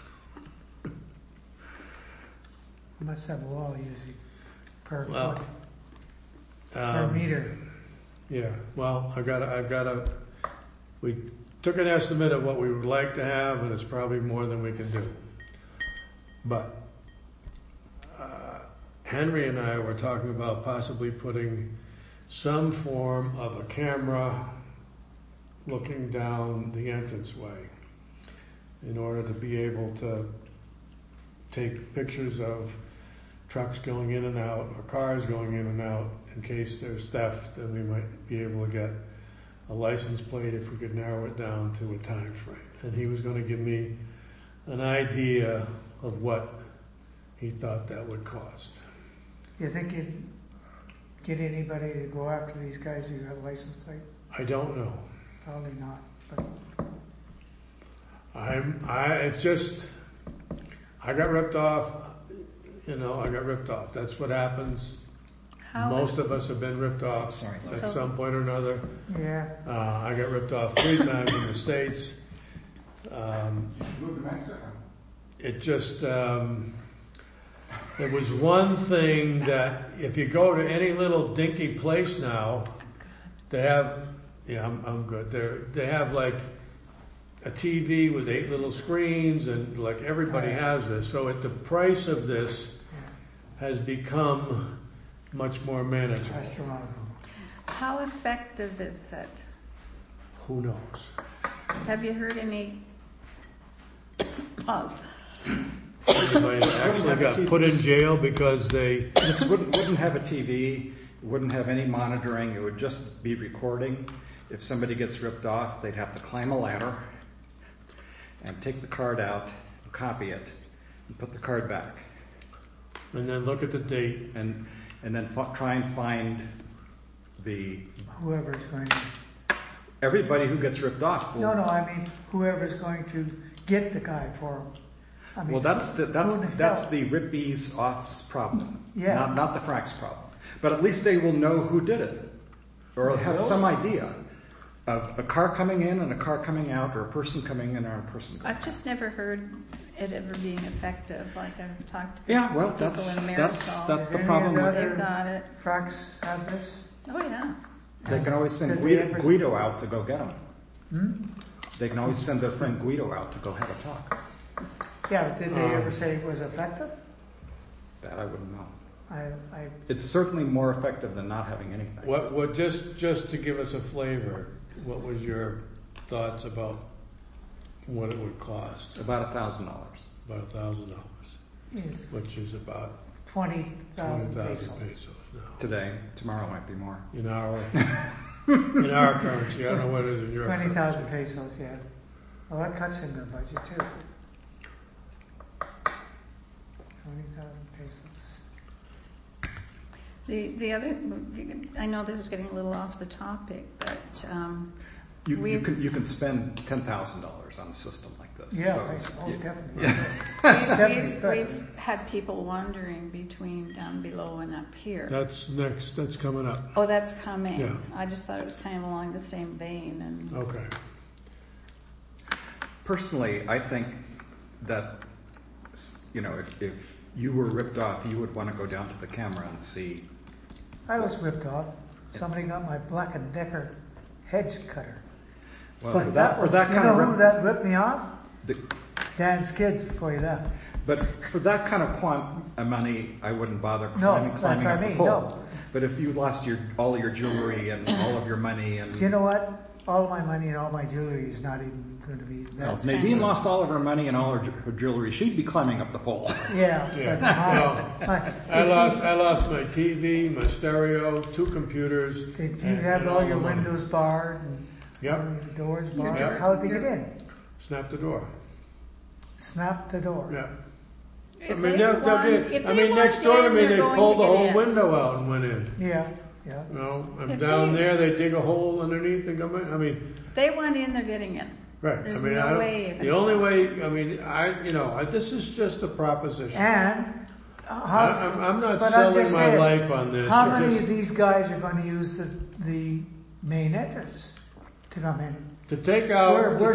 You must have a wall usually per Well, foot, per meter. Yeah. Well, we took an estimate of what we would like to have, and it's probably more than we can do. But Henry and I were talking about possibly putting some form of a camera looking down the entranceway in order to be able to take pictures of trucks going in and out or cars going in and out. In case there's theft, then we might be able to get a license plate if we could narrow it down to a time frame. And he was going to give me an idea of what he thought that would cost. You think you'd get anybody to go after these guys who have a license plate? I don't know. Probably not. But I got ripped off. I got ripped off. That's what happens. Most of us have been ripped off Sorry. at some point or another. yeah, I got ripped off 3 times in the States. Move to Mexico. It just, There was one thing that if you go to any little dinky place now, they have, I'm good. They have like a TV with 8 little screens, and like everybody has this. So at the price of this has become much more manageable. Restaurant. How effective is it? Who knows? Have you heard any of? Anybody actually got put in jail because they... This wouldn't have a TV, wouldn't have any monitoring, it would just be recording. If somebody gets ripped off, they'd have to climb a ladder and take the card out, copy it, and put the card back. And then look at the date. And then try and find the... Whoever's going to... Everybody who gets ripped off will... No, I mean whoever's going to get the guy for him. I mean, Well, that's the hell? rip-bees off's problem, Yeah. not the frack's problem. But at least they will know who did it, or have some idea of a car coming in and a car coming out, or a person coming in or a person going out. I've just never heard it ever being effective. Like I've talked to Yeah, well, people that's in Marisol. the Any problem. of the with- other They've got it. Fracks have this? Oh yeah. They can always send Did they ever- Guido out to go get them. They can always send their friend Guido out to go have a talk. Yeah, but did they ever say it was effective? That I wouldn't know. I It's certainly more effective than not having anything. What just to give us a flavor, what was your thoughts about what it would cost? About $1,000. About $1,000, which is about 20,000 20,000 pesos. pesos now. Today, tomorrow might be more. In our currency, I don't know what it is in your 20,000 pesos, yeah. Well, that cuts into the budget too. 20,000 pesos. The other, I know this is getting a little off the topic, but You can spend $10,000 on a system like this. Yeah, So, definitely. we've Definitely. had people wandering between down below and up here. That's next. That's coming up. Oh, that's coming. Yeah. I just thought it was kind of along the same vein. And Okay. Personally, I think that, if you were ripped off, you would want to go down to the camera and see. I was ripped off. Somebody got my Black & Decker hedge cutter. Well, But for that for was, that you kind know of who that ripped me off? the- Dan's kids before he left. But for that kind of quant of money, I wouldn't bother No, climbing that's what I up the mean, pole. no. But if you lost all your jewelry and all of your money and... Do you know what? All my money and all my jewelry is not even going to be Well, that. if Nadine lost all of her money and all her jewelry, she'd be climbing up the pole. Yeah. I lost my TV, my stereo, 2 computers. Did you and have all your the money. windows barred and Yep. all your doors barred? Yep. How'd they get in? Snap the door. Snap the door. Yeah. if I mean, they next door to in, me, they're they going pulled to the get whole in. window out and went in. Yeah. You know, and If down they- there they dig a hole underneath and come in. I mean, They want in, they're getting in. right. There's I mean, no way you can the only stop. way. I mean, this is just a proposition. And I'm not but I'm selling just my saying, life on this. How I many just- of these guys are going to use the main entrance to come in? To take out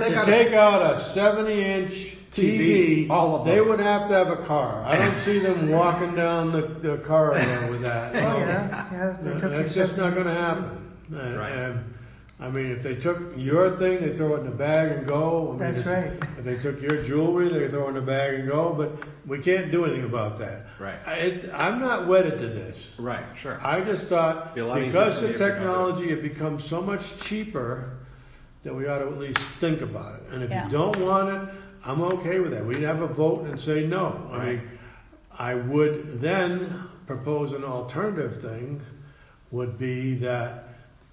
a 70-inch TV, all of them. they would have to have a car. I don't see them walking down the corridor with that. Oh yeah. They took That's your just not going to 70s. happen. Right. And I mean, if they took your thing, they throw it in the bag and go. I mean, That's right. If they took your jewelry, they throw it in the bag and go. But we can't do anything about that. Right. I'm not wedded to this. Right, sure. I just thought Be a lot easier because for the me if you're gonna do it. technology had become so much cheaper that we ought to at least think about it. And if Yeah. you don't want it, I'm okay with that. We'd have a vote and say no. I mean, I would then propose an alternative thing would be that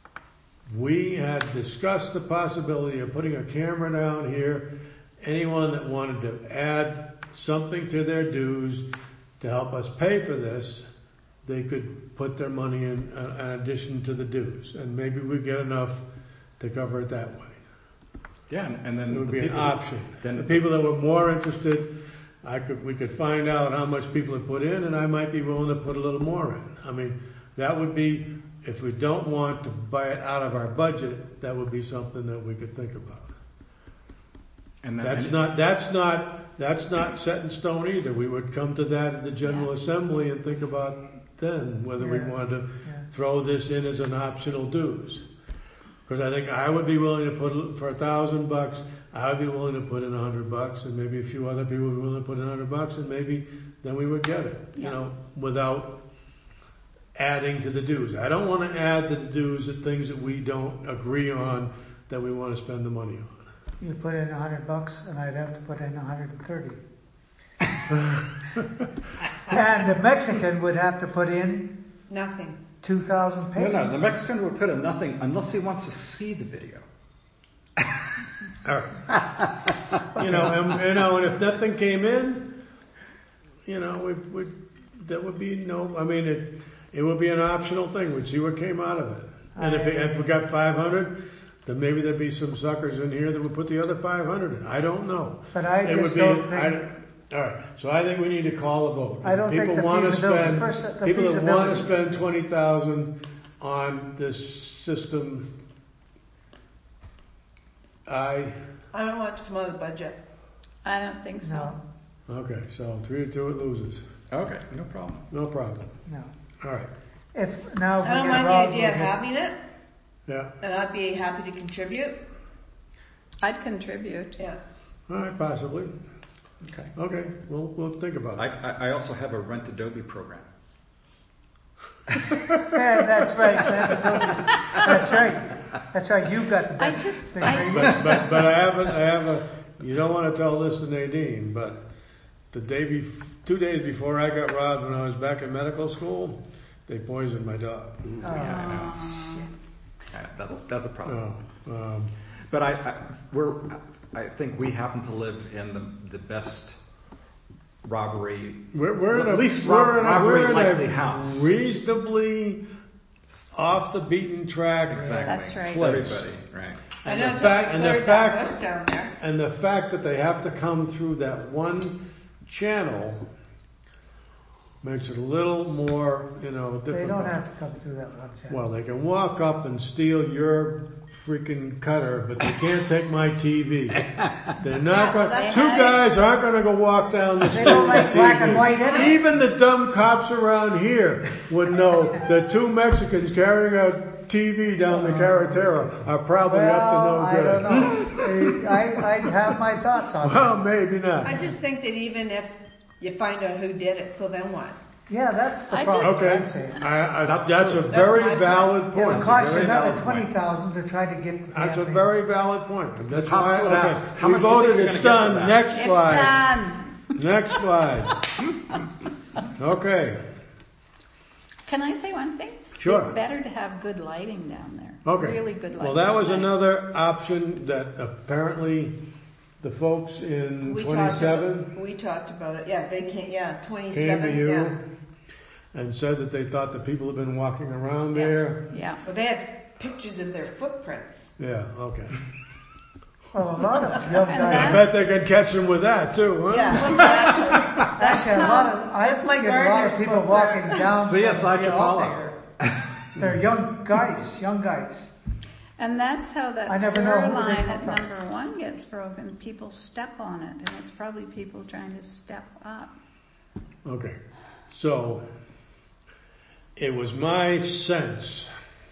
we had discussed the possibility of putting a camera down here. Anyone that wanted to add something to their dues to help us pay for this, they could put their money in addition to the dues. And maybe we get enough to cover it that way. Yeah, and then It would the be an people- option. then- The people that were more interested, we could find out how much people had put in, and I might be willing to put a little more in. I mean, that would be, if we don't want to buy it out of our budget, that would be something that we could think about. And then That's not that's not set in stone either. We would come to that at the General Assembly and think about then whether we Yeah. wanted to Yeah. throw this in as an optional dues. Because I think I would be willing to put, for $1,000, I would be willing to put in $100, and maybe a few other people would be willing to put in $100, and maybe then we would get it, you Yeah. know, without adding to the dues. I don't want to add to the dues at things that we don't agree on that we want to spend the money on. You put in $100 and I'd have to put in 130. And the Mexican would have to put in Nothing. 2,000 No, pesos. no, the Mexican would put in nothing unless he wants to see the video. All right. And if nothing came in, you know, that would be no. I mean, it would be an optional thing. We'd see what came out of it. And if we got 500, then maybe there'd be some suckers in here that would put the other 500 in. I don't know. But I It just would be- don't think... all right. So I think we need to call a vote. I don't think People the want to feasibility- spend. first, the People that want to feasibility- spend 20,000 on this system. I don't want it to come out of the budget. I don't think so. No, Okay. So 3-2 it loses. Okay, no problem. No problem. no. All right. If now I don't we mind get the Rob, idea of we'll get- having it, Yeah. and I'd be happy to contribute. I'd contribute. Yeah. All right. Possibly. Okay. Okay. We'll think about it. I also have a Rent Adobe program. Yeah, that's right. That's right. That's right. You've got the best thing. But I have a. You don't want to tell this to Nadine, but 2 days before I got robbed when I was back in medical school, they poisoned my dog. Yeah, I know. Yeah, that's a problem. Oh, But I think we happen to live in the best robbery. we're in at a least we're in a, robbery we're in likely a house. reasonably off the beaten track. Exactly. That's right. Place. Everybody, right? I And know the it's fact- and the clear fact- west down there. And the fact that they have to come through that one channel makes it a little more, difficult. They don't have to come through that one channel. Well, they can walk up and steal your freaking cutter, but they can't take my TV. They're not going. that's Two right. guys aren't going to go walk down the street. They don't with like a black TV. and white anyway. Even the dumb cops around here would know that 2 Mexicans carrying a TV down the carretera are probably up to no I good. don't know. I'd have my thoughts on Well, that. maybe not. I just think that even if you find out who did it, so then what? Yeah, that's the I problem. Okay, I'm saying. that's a very my valid It point. would cost you Very another valid point. 20,000 to try to get the That's a thing. very valid point. That's cops why. would Okay, ask, how we much do you think voted. you're It's gonna get done. for that? Next It's slide. done. Next slide. Okay. Can I say one thing? Sure. It's better to have good lighting down there. Okay. Really good lighting. Well, that was at night. another option that apparently the folks in 27 We talked about it. Yeah, they came. Yeah, came 27. to you Yeah. and said that they thought the people had been walking around Yeah. there. Yeah. Well, they had pictures of their footprints. Yeah. Okay. Well, a lot of young I guys. bet they could catch them with that too, huh? Yeah, well, that's, Actually, a lot of, That's my I get a lot of gardener's people book walking there. down. See ya, from Sasha the Paula. elevator. They're young guys. And that's how that I never know sewer who they line come at from. number 1 gets broken. People step on it, and it's probably people trying to step up. Okay. So, it was my sense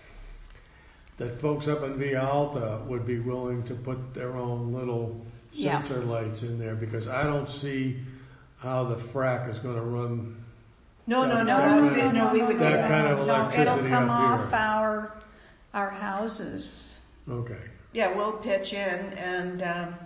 that folks up in Villa Alta would be willing to put their own little Yeah. sensor lights in there because I don't see how the frack is going to run no, That we would do that that. kind of No, electricity it'll come up off here. our houses. Okay. Yeah, we'll pitch in and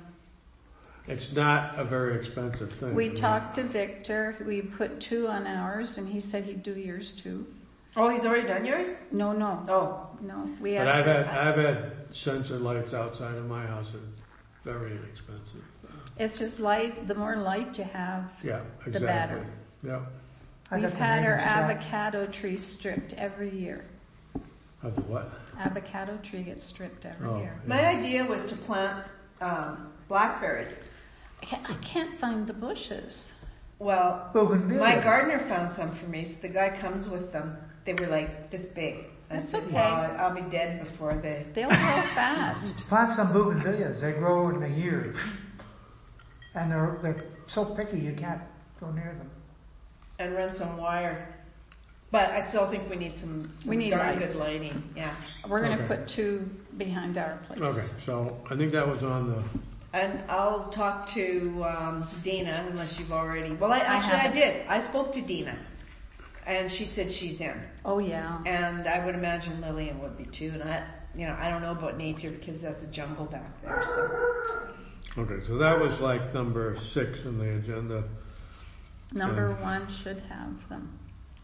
It's not a very expensive thing. We talked to Victor. We put 2 on ours, and he said he'd do yours too. oh, he's already done yours? No. Oh, No, we But have. I've had sensor lights outside of my house that are very inexpensive. It's just light. The more light you have, Yeah, exactly. the better. Yeah. I got We've the had our neighbors back. avocado tree stripped every year. Of the what? Avocado tree gets stripped every Oh. year. my idea was to plant blackberries. I can't find the bushes. Well, Bougainvillea. my gardener found some for me, so the guy comes with them. They were like this big. I That's said, okay. well, I'll be dead before they... They'll grow fast. Plant some bougainvilleas. They grow in a year. And they're so picky you can't go near them. And run some wire. But I still think we need some We need darn lights. good lighting. Yeah. We're going to Okay. put 2 behind our place. Okay, so I think that was on the, And I'll talk to Dina unless you've already. Well, I haven't. did. I spoke to Dina, and she said she's in. Oh yeah. And I would imagine Lillian would be too. And I don't know about Napier because that's a jungle back there. So okay, so that was like number 6 in the agenda. Number 1 should have them.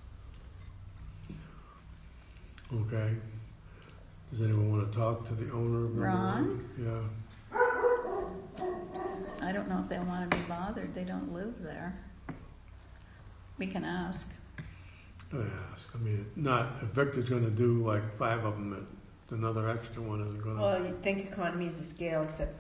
Okay. Does anyone want to talk to the owner of Ron? Yeah. I don't know if they'll want to be bothered. They don't live there. We can ask. Ask. I mean, not, if Victor's going to do like 5 of them, another extra one isn't going to. well, you'd think economies of scale, except.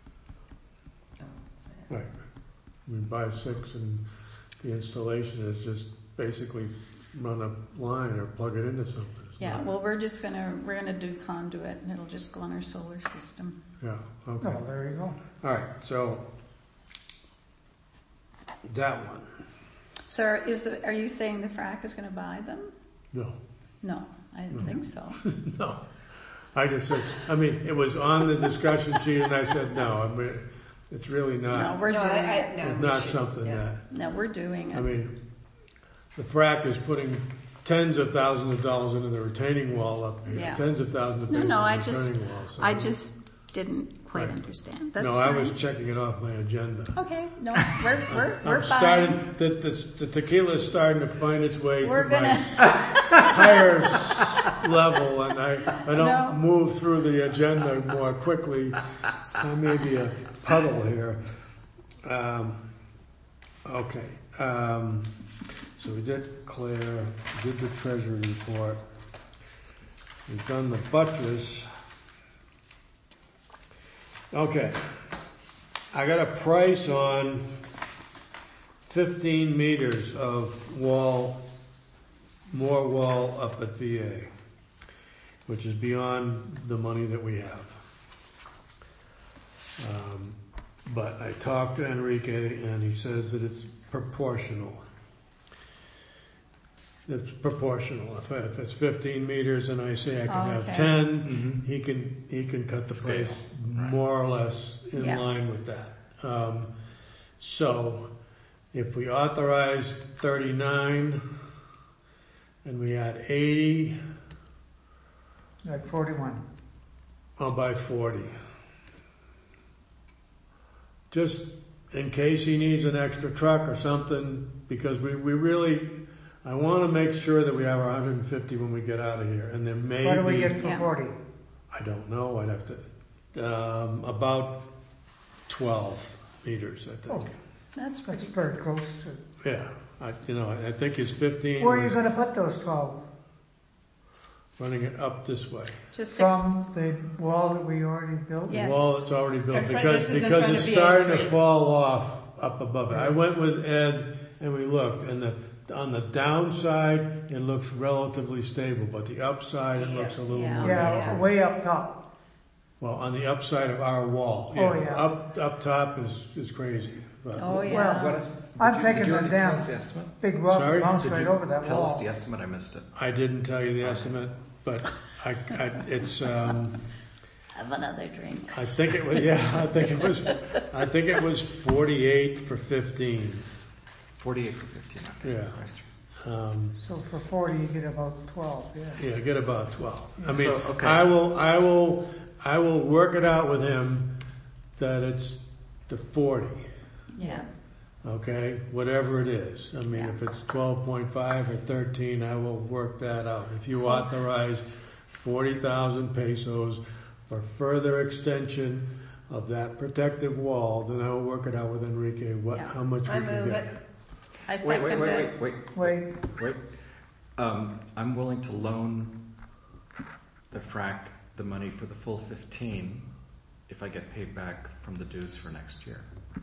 Right. We buy 6 and the installation is just basically run a line or plug it into something. It's Yeah, not- well, we're gonna do conduit, and it'll just go on our solar system. Yeah, okay. Oh, there you go. All right, so that one. So are you saying the frac is gonna buy them? No. No, I didn't think so. No. I just said, I mean, it was on the discussion sheet and I said, no, I mean, it's really No, not, we're No, doing it. it's we not should, something yeah. that, No, we're doing I it. mean, the frac is putting tens of thousands of dollars into the retaining wall up here. Yeah. Tens of thousands of No, dollars no, I in the just, retaining wall. So I just didn't quite Right. understand. That's no, fine. I was checking it off my agenda. Okay, no, we're I'm fine. starting, the tequila is starting to find its way We're to my gonna, higher level and I don't No. move through the agenda more quickly. I may be a puddle here. Okay. So we did Claire, we did the treasury report. We've done the buttress. Okay. I got a price on 15 meters of wall, more wall up at VA, which is beyond the money that we have. But I talked to Enrique and he says that it's proportional. It's proportional. If it's 15 meters and I say I can have Okay. 10, he can cut the price more or less in Yeah. line with that. So if we authorize 39 and we add 80, Like 41. I'll buy 40. Just in case he needs an extra truck or something, because we really, I want to make sure that we have our 150 when we get out of here. And there may What do we be, get for Yeah. 40? I don't know, I'd have to, about 12 meters, I think. Oh, that's that's pretty very close to. Yeah, I think his 15 Where are you was going to put those 12? running it up this way. Just From the wall that we already built? Yes. The wall that's already built, In front- because this is in front it's of starting to VA3. fall off up above it. I went with Ed and we looked, and on the downside it looks relatively stable, but the upside it looks a little Yeah. more. Yeah, way up top. Well, on the upside of our wall. Oh, yeah. Up top is crazy. But Oh, yeah. Well, What is? I'm did thinking you the already damn tell us the estimate? big rock Sorry? bounce Did right you over that tell us wall. the estimate? I missed it. I didn't tell you the estimate, but it's. have another drink. I think it was. Yeah, I think it was 48 for 15. 48 for 15. Okay. Yeah. Right. So for 40 you get about 12, yeah. Yeah, get about 12. I mean, So, okay. I will work it out with him that it's the 40. Yeah. Okay, whatever it is. I mean, Yeah. if it's 12.5 or 13, I will work that out. If you authorize 40,000 pesos for further extension of that protective wall, then I will work it out with Enrique Yeah. how much we I can move get. it. I Wait, second wait, that. wait, wait, Wait, wait. I'm willing to loan the frac the money for the full 15 if I get paid back from the dues for next year.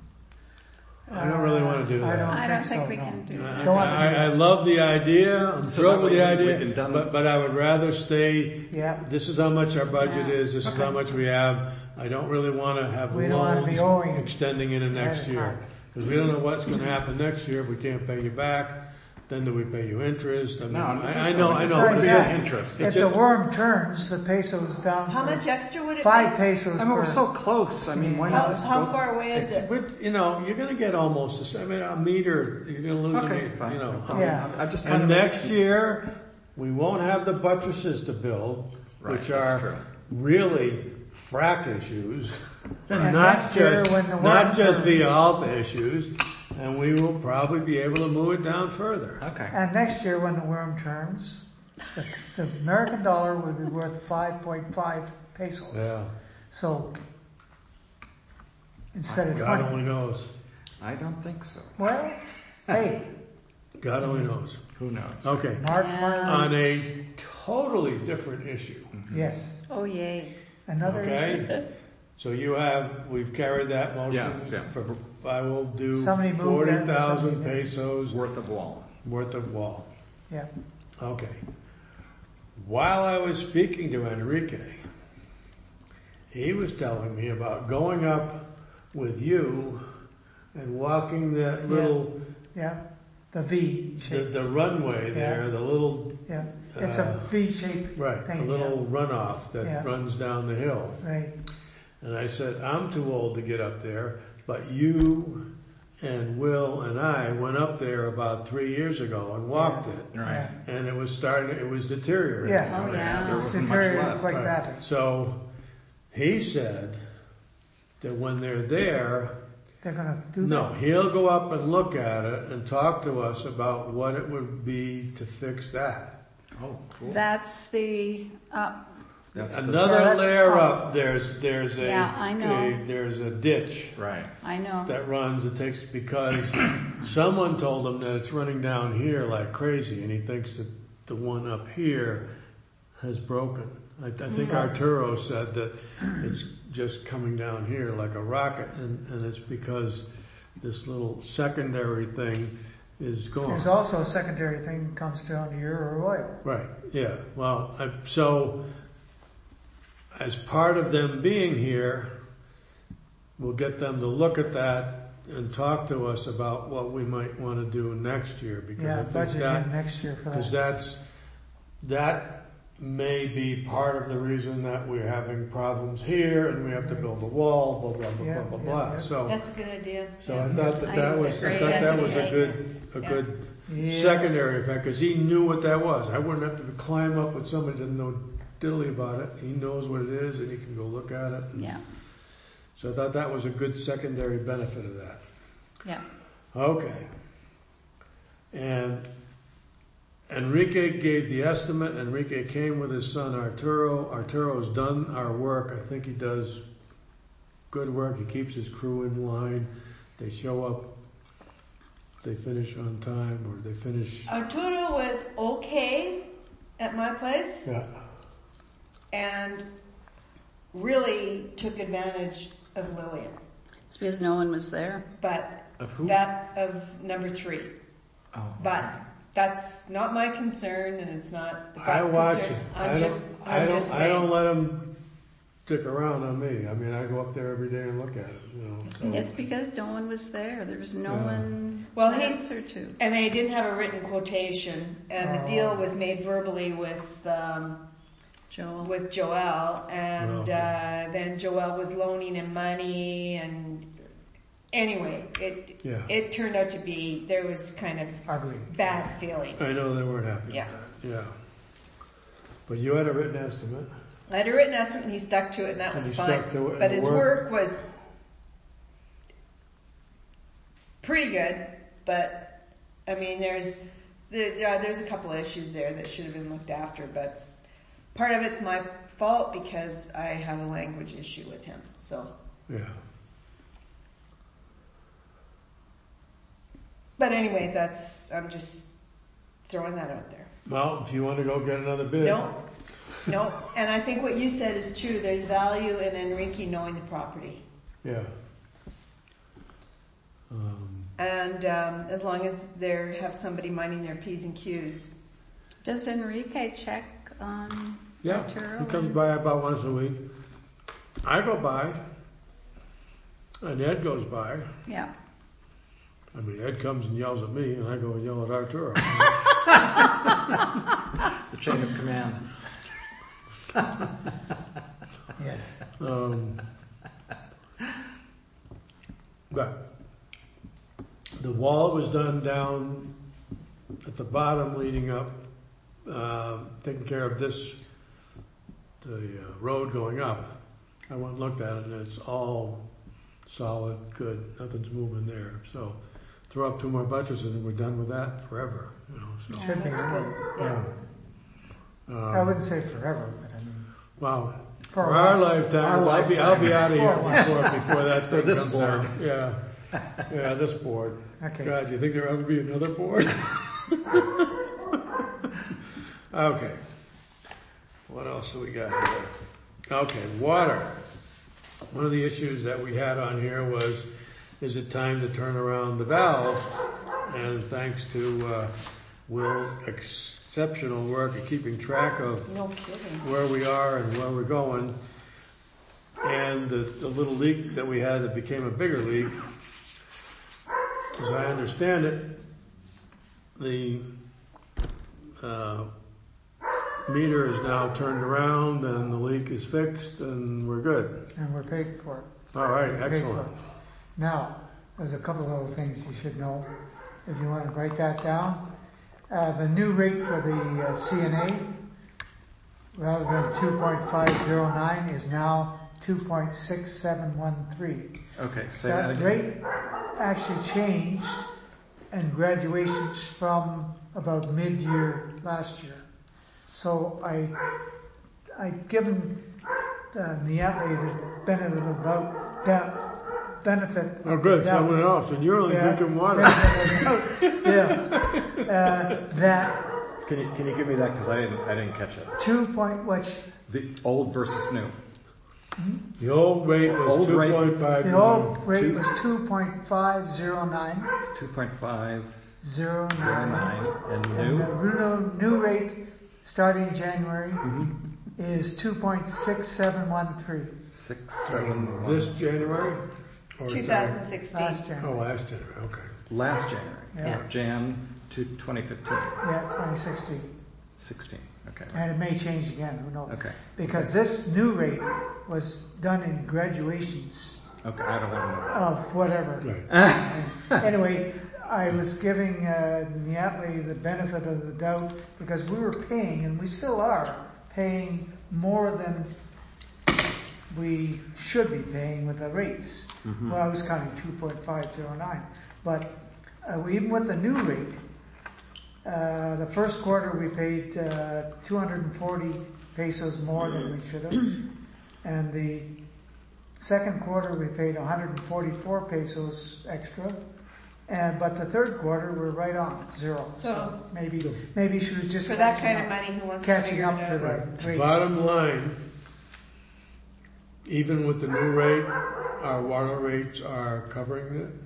I don't really want to do that. I don't think so, we no. can do that. Don't want to do I that. love the idea. I'm So thrilled that with the way we idea, can done- but I would rather stay. Yeah. This is how much our budget Yeah. is. This is how much we have. I don't really want to have We don't want to be loans owing extending into next ahead of year time. Because we don't know what's going to happen next year if we can't pay you back. Then do we pay you interest? I mean, I know. Besides It's that, interest. if the worm turns, the peso's down. How to much extra would it 5 be? pesos I mean, we're per- so close. I mean, why not? How far away is it? But, you know, you're going to get almost the same. I mean, a meter, you're going to lose a Okay, meter, fine. you know. Yeah. I'm just And trying to next year, we won't have the buttresses to build, Right, which that's are true. really frac issues, And not next year just when the worm not just turns- Vialta issues, and we will probably be able to move it down further. Okay. And next year, when the worm turns, the American dollar will be worth 5.5 pesos. Yeah, So instead of God 20. only knows. I don't think so. Well, hey, God only knows. Who knows? Okay, Mark Yeah. my on words. a totally different issue. Yes, Oh, yay. another issue. Okay, so we've carried that motion. Yes, yeah. I will do Somebody moved it, 40,000 somebody didn't. pesos Worth of wall. worth of wall. Yeah. Okay. While I was speaking to Enrique, he was telling me about going up with you and walking that little, Yeah, the V shape. the runway there, Yeah. the little, Yeah, it's a V-shaped right, thing. a little runoff that Yeah. runs down the hill. Yeah. Right. And I said, I'm too old to get up there, but you and Will and I went up there about 3 years ago and walked it. Right. And it was deteriorating. Yeah. Oh, yeah. There It's wasn't much deteriorated left. quite Right. badly. So he said that when they're there, They're gonna do no, that. he'll go up and look at it and talk to us about what it would be to fix that. Oh, cool. That's the, That's Another that's layer fine. up, there's a, Yeah, I know. there's a ditch right. I know. that runs, it takes, because someone told him that it's running down here like crazy, and he thinks that the one up here has broken. I think Arturo said that it's just coming down here like a rocket, and it's because this little secondary thing is gone. There's also a secondary thing that comes down to your oil. Right, yeah, well, so as part of them being here, we'll get them to look at that and talk to us about what we might want to do next year, because Yeah, I think budget that, in next year for because that. that may be part of the reason that we're having problems here, and we have to build a wall, blah, blah, blah, Yeah, blah, blah, yeah, blah. yeah. So, That's a good idea. so I thought I that was, agree. I thought that was a Maintenance. good, a Yeah. good Yeah. secondary effect, because he knew what that was. I wouldn't have to climb up with somebody that didn't know diddly about it. He knows what it is, and he can go look at it. Yeah, So I thought that was a good secondary benefit of that. yeah. Okay. And Enrique gave the estimate. Enrique came with his son Arturo. Arturo's done our work. I think he does good work. He keeps his crew in line. They show up. They finish on time, or they finish. Arturo was okay at my place Yeah. and really took advantage of Lillian. It's because no one was there. But Of who? that of number 3. Oh. But that's not my concern, and it's not the I watch concern. it. I'm just I don't let them stick around on me. I mean, I go up there every day and look at it. You know. So. It's because no one was there. There was no Yeah. one Well, to he- answer to. And they didn't have a written quotation, and the deal was made verbally with Joel. and then Joel was loaning him money, and anyway, Yeah. it turned out to be, there was kind of Ugly. bad feelings. I know they weren't happy Yeah. with that. Yeah. But you had a written estimate. I had a written estimate, and he stuck to it, and that And was he fine. stuck to it, But and his the work was pretty good, but I mean, there's a couple of issues there that should have been looked after, but part of it's my fault because I have a language issue with him. So, Yeah. but anyway, I'm just throwing that out there. Well, if you want to go get another bid. No, and I think what you said is true. There's value in Enrique knowing the property. Yeah. And as long as they have somebody minding their P's and Q's. Does Enrique check on Yeah. Arturo? He comes by about once a week. I go by. And Ed goes by. Yeah. I mean, Ed comes and yells at me, and I go and yell at Arturo. The chain of command. Yes. But the wall was done down at the bottom leading up, taking care of the road going up. I went and looked at it, and it's all solid, good. Nothing's moving there. So throw up 2 more buttresses, and we're done with that forever. You know, so. Should be. Yeah. I wouldn't say forever, but I mean, Well, For for a our while. lifetime, Our I'll be out of here For a while. before that thing this comes board. down. Yeah. Yeah, this board. Okay. God, you think there'll ever be another board? Okay. What else do we got here? Okay, water. One of the issues that we had on here was, is it time to turn around the valve? And thanks to Will's exceptional work at keeping track of No kidding. where we are and where we're going, and the little leak that we had that became a bigger leak, as I understand it, the meter is now turned around and the leak is fixed and we're good. and we're paid for it. All right, We're paid for excellent. it. Now, there's a couple of other things you should know if you want to write that down. The new rate for the CNA, rather than 2.509, is now 2.6713. Okay, say that That again. rate actually changed in graduations from about mid-year last year. So I given Niatle the benefit of that benefit. Oh, good, of the doubt. someone else, and you're only drinking water. That Can you give me that, because I didn't catch it. 2 point, which The old versus new. The old rate was Old rate. 2.5. the old rate was 2.509. 2.509 and And new. the new rate starting January is 2.6713. 671. This January? Or 2016. Last Oh, January. last January, okay. Last January. Yeah. Jan to 2015. Yeah, 2016. 16. Okay. And it may change again, who knows? Okay. Because this new rate was done in graduations Okay, I don't want to know. of whatever. Right. Anyway, I was giving Niatle the benefit of the doubt because we were paying, and we still are, paying more than we should be paying with the rates. Well, I was counting 2.509. But even with the new rate, the first quarter we paid 240 pesos more than we should have. And the second quarter we paid 144 pesos extra. But the third quarter we're right on zero. So- maybe she was just For that kind of catching money, who wants up, to catching figure up it to out? the rates. Bottom line, even with the new rate, our water rates are covering it.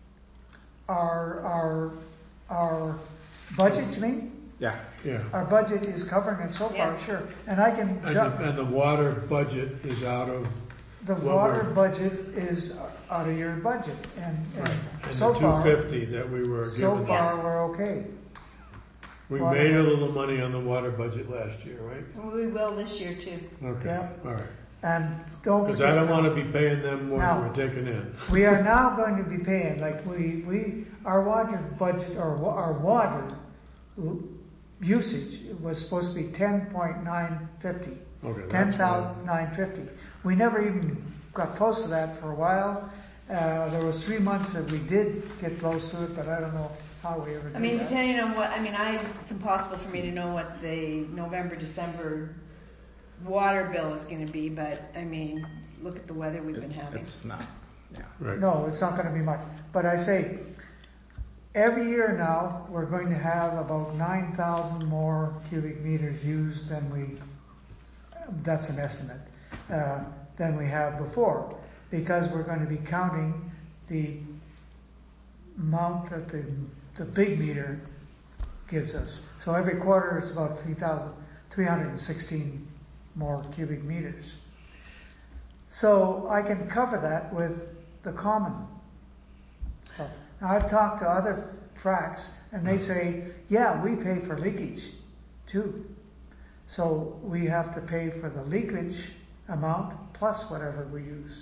Our budget, you mean? Yeah. Yeah. Our budget is covering it so far, Yes. sure. And I can, And the water budget is out of, the what water we're- budget is out of your budget. And and so the far, 250 that we were so given. far we're okay. We water made a budget. little money on the water budget last year, right? Well, we will this year too. Okay, Yeah. all right. And don't Because I don't forget, want to be paying them more than No. we're taking in. we are now going to be paying, like our water budget, or our water usage was supposed to be 10.950. Okay, that's 10,950. We never even got close to that for a while. There was 3 months that we did get close to it, but I don't know how we ever did I mean, that. depending on what, it's impossible for me to know what the November, December water bill is going to be, but I mean, look at the weather we've been having. It's not. Yeah. Right. No, it's not going to be much. But I say, every year now, we're going to have about 9,000 more cubic meters used than that's an estimate, than we have before. Because we're going to be counting the amount that the big meter gives us. So every quarter it's about 316 more cubic meters. So I can cover that with the common stuff. Now, I've talked to other fracks, and they say, yeah, we pay for leakage too. So we have to pay for the leakage amount plus whatever we use.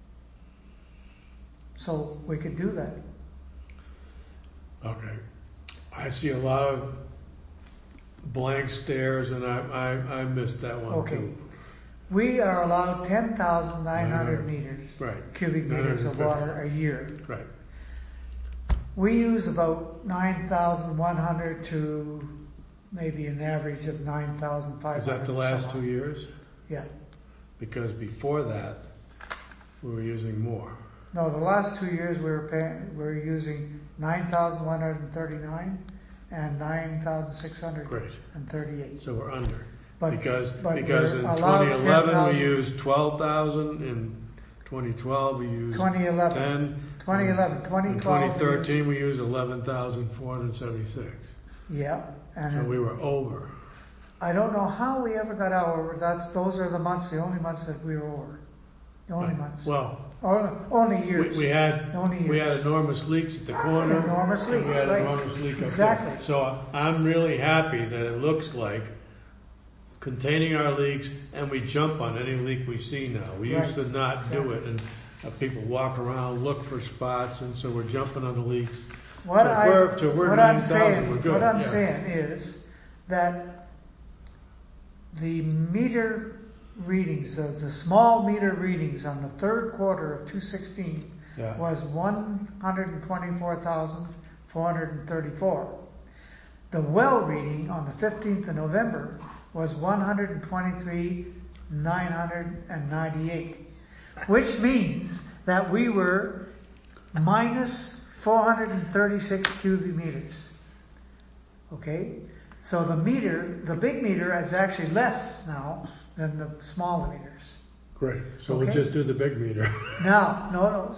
So we could do that. Okay. I see a lot of blank stares, and I missed that one Okay. too. We are allowed 10,900 meters, Right. cubic meters of 950. water a year. Right. We use about 9,100 to maybe an average of 9,500. Is that the last 2 years? Yeah. Because before that, we were using more. No, the last 2 years we were using 9,139 and 9,638. Great. So we're under. But because we're in allowed 2011 10,000. we used 12,000, in 2012 we used 2011. 10. 2011, In 2012. 2013 we used 11,476. Yeah, and So we were over. I don't know how we ever got over. Those are the months, the only months that we were over. The only months. Well, Only years. we had Only we years. had enormous leaks at the corner. Enormous and leaks, We had right. enormous leak up Exactly. there. So I'm really happy that it looks like containing our leaks, and we jump on any leak we see now. We Right. used to not do it, and people walk around, look for spots, and so we're jumping on the leaks. What So we're I'm 9,000, saying, we're good, what I'm yeah. saying is that the meter readings, the small meter readings on the third quarter of 2016 Yeah. was 124,434. The well reading on the 15th of November was 123,998, which means that we were minus 436 cubic meters. Okay? So the big meter is actually less now than the smaller meters. Great. So we'll Okay. just do the big meter. Now,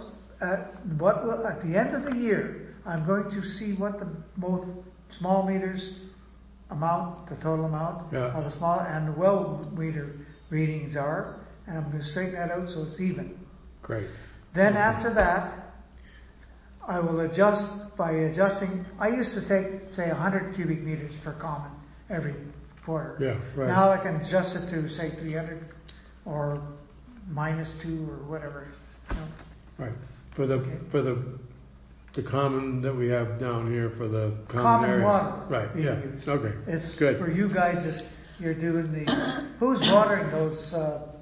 at the end of the year, I'm going to see what the both small meters amount, the total amount Yeah. of the small and the well meter readings are, and I'm going to straighten that out so it's even. Great. Then after that, I will adjust by adjusting. I used to take, say, 100 cubic meters per common every quarter. Yeah, right. Now I can adjust it to, say, 300 or -2 or whatever. You know. Right. For the common that we have down here for the Common area. water Right. being Yeah. used. Okay. It's Good. for you guys. You're doing the. Who's watering those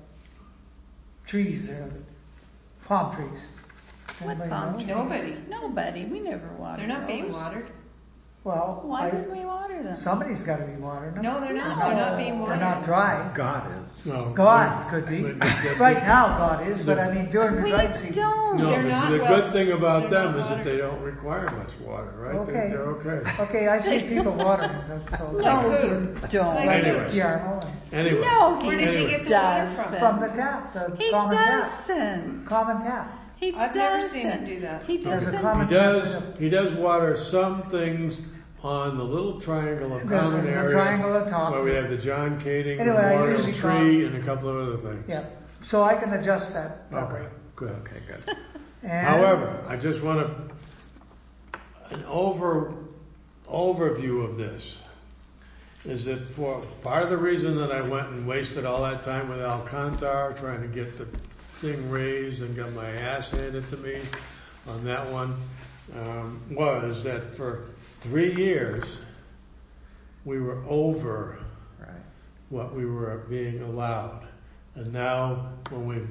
trees there? The palm trees. What Anybody palm know? trees? Nobody. Nobody. We never water. They're not being those. watered. Well, Why would we water them? somebody's got to be watering them. No, they're not. They're not being They're watered. not dry. God is. No. God could be. But- Right now, God is, but I mean during the We dry season. don't. No, They're but not the well- good thing about they're them not is that watered. they don't require much water, right? Okay. They're okay. Okay, I see people watering them. So No, Like you food. don't. Like Anyway. Yarmouth, Anyway. No, Where does he he get the water doesn't. from the tap, the He common tap. doesn't. Common tap. He I've doesn't. never seen him do that. He There's a doesn't. common He does water some things on the little triangle of There's common a area. triangle at top. Where we have the John Kading Anyway, I Memorial usually Tree and a couple of other things. Yeah, so I can adjust that way. Okay, good. Okay, good. And However, I just want an overview of this. Is that for part of the reason that I went and wasted all that time with Alcantar trying to get the thing raised and got my ass handed to me on that one, was that for 3 years we were over Right. what we were being allowed. And now when we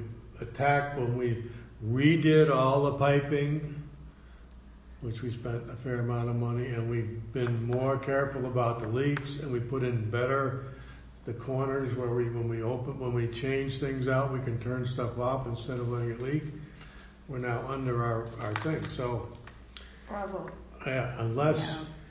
redid all the piping, which we spent a fair amount of money, and we've been more careful about the leaks, and we put in better the corners where when we change things out, we can turn stuff off instead of letting it leak. We're now under our thing. So, Bravo. unless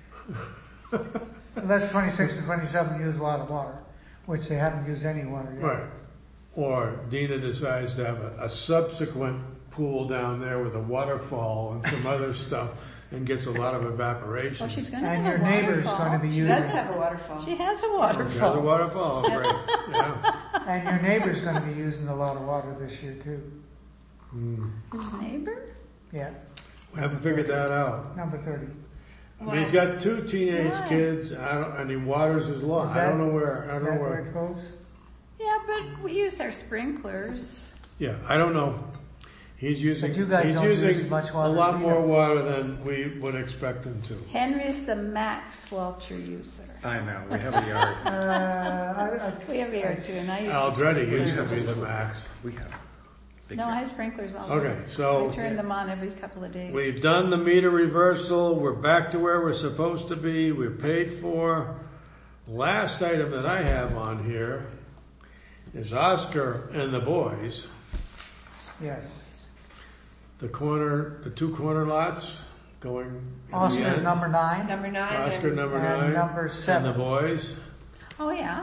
unless 26 and 27 use a lot of water, which they haven't used any water yet. right, or Dina decides to have a subsequent pool down there with a waterfall and some other stuff, and gets a lot of evaporation. Well, she's going to And have your a neighbor's waterfall. going to be She using, does have a waterfall. She has a There's a waterfall. waterfall, great. Yeah. and your neighbor's going to be using a lot of water this year too. Mm. His neighbor? Yeah. We haven't figured that out. Number 30. I mean, he's got 2 teenage kids, and he waters his lawn. Is I that- don't know where. I Is don't know that where where. it goes? Yeah, but we use our sprinklers. Yeah, I don't know. He's using. But you guys he's don't use using as much a water lot as we more do. water than we would expect him to. Henry's the max Walter user. I know, we have a yard. We have air too, and I use Aldretti the used to sprinklers. be the max. We have. Big No, I yard. have sprinklers all Okay, day. so I turn them on every couple of days. we've done the meter reversal. We're back to where we're supposed to be. We're paid for. Last item that I have on here is Oscar and the boys. Yes. The 2 corner lots going. in the Oscar's end. number 9. Number 9. Oscar and number and 9. number 7. And the boys Oh yeah.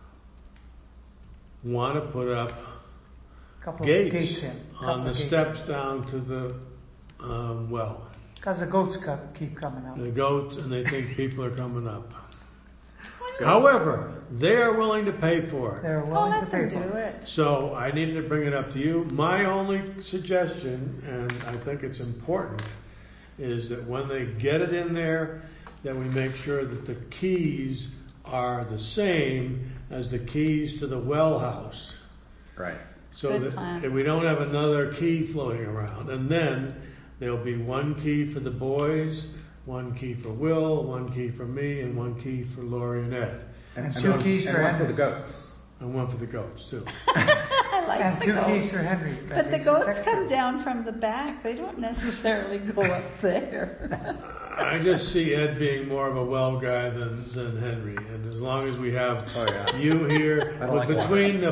want to put up Couple gates, of gates in. on the steps down to the well. Because the goats keep coming out. The goats, and they think people are coming up. However, they are willing to pay for it. They're Oh, willing to let pay them for do it. it. So I needed to bring it up to you. My only suggestion, and I think it's important, is that when they get it in there, that we make sure that the keys are the same as the keys to the well house. Right. So Good that plan. we don't have another key floating around. And then there'll be 1 key for the boys, 1 key for Will, 1 key for me, and 1 key for Lori and Ed. And 2 keys for and one for Henry. the goats. And 1 for the goats too. I like And the 2 goats. keys for Henry. But the He's a goats secretary. come down from the back. They don't necessarily go up there. I just see Ed being more of a well guy than Henry. And as long as we have Oh, yeah. you here, I don't like between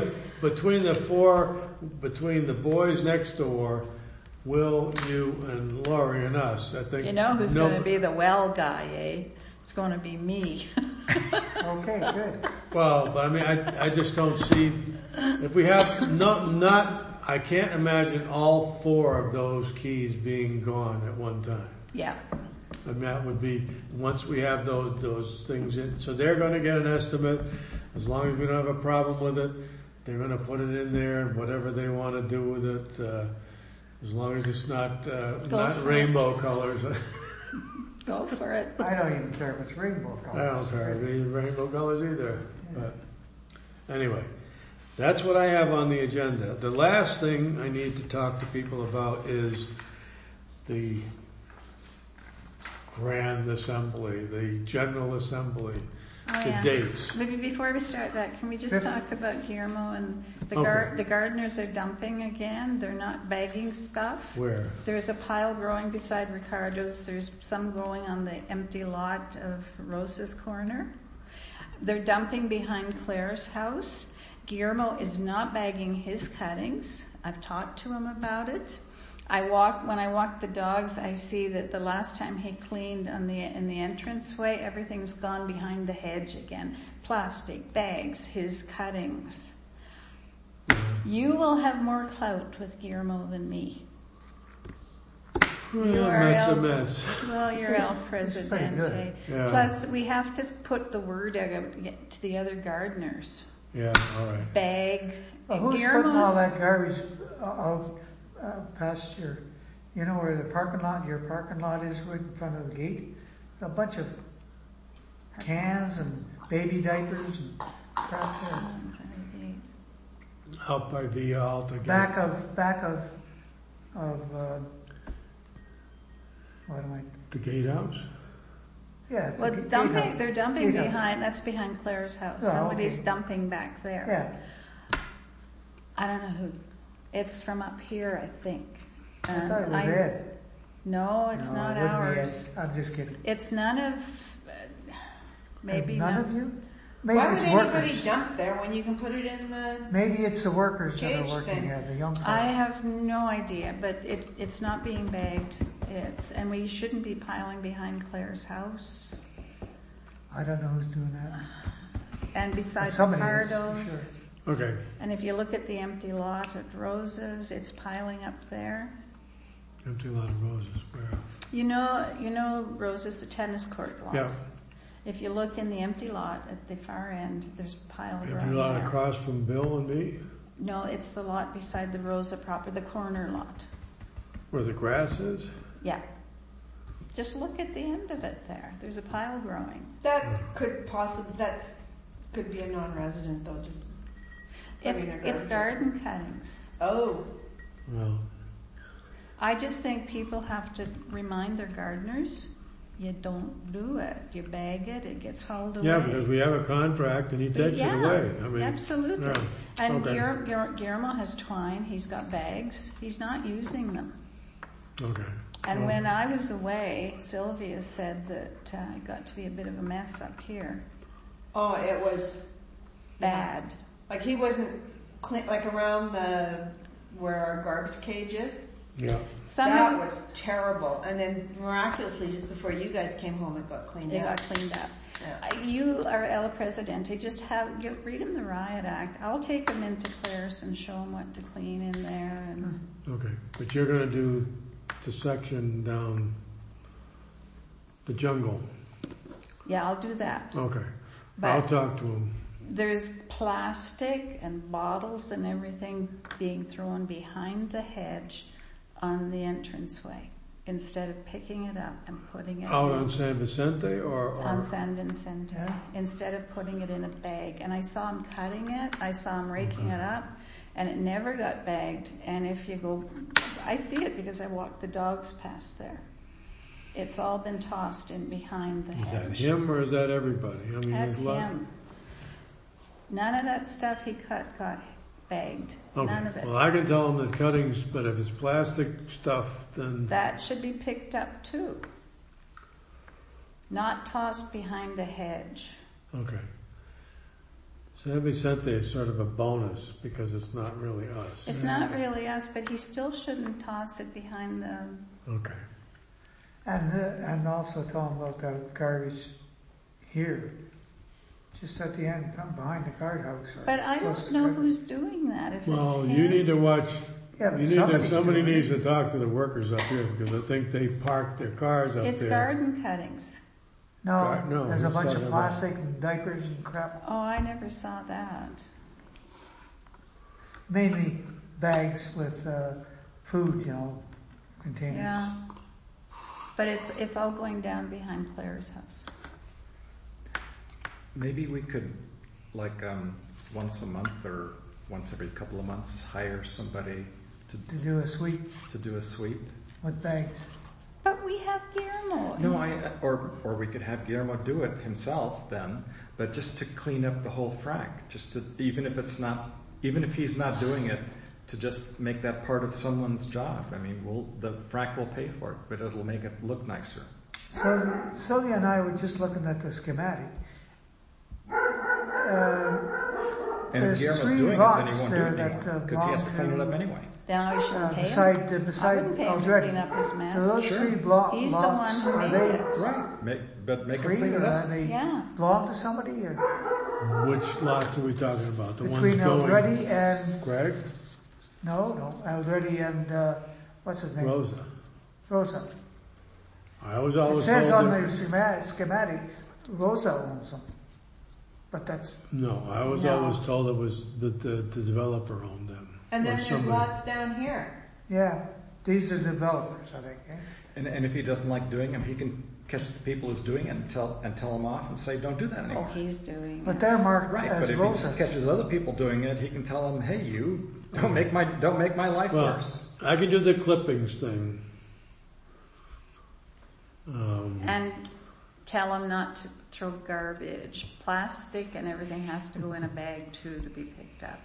the boys next door, Will, you, and Lori and us, I think. You know who's no- going to be the well guy, eh? It's going to be me. Okay, good. Well, but I mean, I just don't see, if we have, I can't imagine all 4 of those keys being gone at one time. Yeah. I mean, that would be, once we have those things in, so they're gonna get an estimate, as long as we don't have a problem with it, they're gonna put it in there, and whatever they wanna do with it, as long as it's not for rainbow colors. Go for it. I don't even care if it's rainbow colors. I don't care if it's rainbow colors either, but anyway, that's what I have on the agenda. The last thing I need to talk to people about is the Grand Assembly, the General Assembly, Oh, the yeah. dates. Maybe before we start that, can we just Fif- talk about Guillermo and the Okay. the gardeners are dumping again? They're not bagging stuff. Where? There's a pile growing beside Ricardo's. There's some growing on the empty lot of Rose's Corner. They're dumping behind Claire's house. Guillermo is not bagging his cuttings. I've talked to him about it. When I walk the dogs, I see that the last time he cleaned in the entranceway, everything's gone behind the hedge again. Plastic, bags, his cuttings. You will have more clout with Guillermo than me. You are That's a El- mess. Well, you're El pretty Presidente. good. Yeah. Plus, we have to put the word out to the other gardeners. Yeah, all right. Bag. Well, who's putting all that garbage out past your where your parking lot is right in front of the gate? A bunch of cans and baby diapers and crap there. Out by the Alta. Back of what am I? The gatehouse? Yeah. It's Well, a it's gatehouse. dumping. They're dumping Gatehouse. that's behind Claire's house. Oh, Somebody's okay. dumping back there. Yeah. I don't know who. It's from up here, I think. I thought it was Ed. No, it's No, not it wouldn't be ours. Ed. I'm just kidding. It's none of. Maybe None no. of you? Maybe Why would it's anybody workers. dump there when you can put it in the... Maybe it's the workers that are Cage working thing. here, the young I folks. have no idea, but it's not being bagged. And we shouldn't be piling behind Claire's house I don't know who's doing that. and beside But somebody is, for Ricardo's. sure. Okay. And if you look at the empty lot at Rose's, it's piling up there. Empty lot of roses. Where? You know Rose's, the tennis court lot. Yeah. If you look in the empty lot at the far end, there's a pile Empty around lot there. across from Bill and me, No, it's the lot beside the Rosa proper, the corner lot. where the grass is. Yeah, Just look at the end of it there. There's a pile growing. That could be a non-resident though, just. It's cutting their garbage. garden cuttings. Oh, Well, I just think people have to remind their gardeners, you don't do it. You bag it, it gets hauled away. yeah, because we have a contract and he takes it away. I mean, absolutely. yeah, And okay. Guillermo has twine. He's got bags. He's not using them. Okay. And Well, when I was away, Sylvia said that it got to be a bit of a mess up here. oh, it was Bad. like he wasn't clean, like around where our garbage cage is. yeah. That was terrible. And then miraculously, just before you guys came home, it got cleaned It up. got cleaned up. Yeah. You are El Presidente. Just read him the Riot Act. I'll take him into Claire's and show him what to clean in there. And Okay. But you're going to do the section down the jungle. yeah, I'll do that. Okay. But- I'll talk to him. There's plastic and bottles and everything being thrown behind the hedge on the entranceway instead of picking it up and putting it Out in. on San Vicente or On San Vicente, Yeah. instead of putting it in a bag. And I saw him cutting it, I saw him raking it up, and it never got bagged. And if you go, I see it because I walk the dogs past there. It's all been tossed in behind the Is that hedge. him or is that everybody? I mean, That's there's a lot. him. None of that stuff he cut got bagged. Okay. None of it. Well, I can tell him the cuttings, but if it's plastic stuff, then That should be picked up too. Not tossed behind a hedge. okay. San Vicente is sort of a bonus because it's not really us. It's not really us, but he still shouldn't toss it behind the... Okay. And also tell them about the garbage here, just at the end, behind the guardhouse. or But I close don't to know the- who's doing that. If Well, it's you him. need to watch. Yeah, but Somebody somebody's doing needs to talk to the workers up here because I think they park their cars up It's there. garden cuttings. No, there's a he's bunch talking of about- plastic and diapers and crap. Oh, I never saw that. Mainly bags with food, containers. Yeah. But it's all going down behind Claire's house. Maybe we could, like, once a month or once every couple of months, hire somebody To do a sweep to do a sweep. with bags. But we have Guillermo. No, or we could have Guillermo do it himself then, but just to clean up the whole frack, just to, even if he's not doing it, to just make that part of someone's job. I mean, the frack will pay for it, but it'll make it look nicer. So Sylvia and I were just looking at the schematic. And if There's Guillermo's 3 doing it, then lots he won't do there it that anymore, because he has to clean it up belong to- anyway. Then I shouldn't pay him. beside I wouldn't pay him to Aldred. clean up his So mess. those Sure. 3 He's lots, the one who are made they it. Right, but make him free clean or it are up. they Yeah. belong to somebody? Or Which lots are we talking about? The ones between going Aldretti and Greg, no, Aldretti and what's his name? Rosa. Rosa. I was It always says told on that, the schematic, Rosa owns them, but that's no. I was No. always told it was that the developer owned them. And then Or there's somebody. lots down here. yeah. These are developers, I think. Eh? And if he doesn't like doing them, he can catch the people who's doing it and tell them off and say, don't do that Oh, anymore. he's doing But it. they're marked Right, as but if Rosas. he catches other people doing it, he can tell them, "Hey, you don't make my life Well, worse." I can do the clippings thing. And tell him not to throw garbage. Plastic and everything has to go in a bag too to be picked up.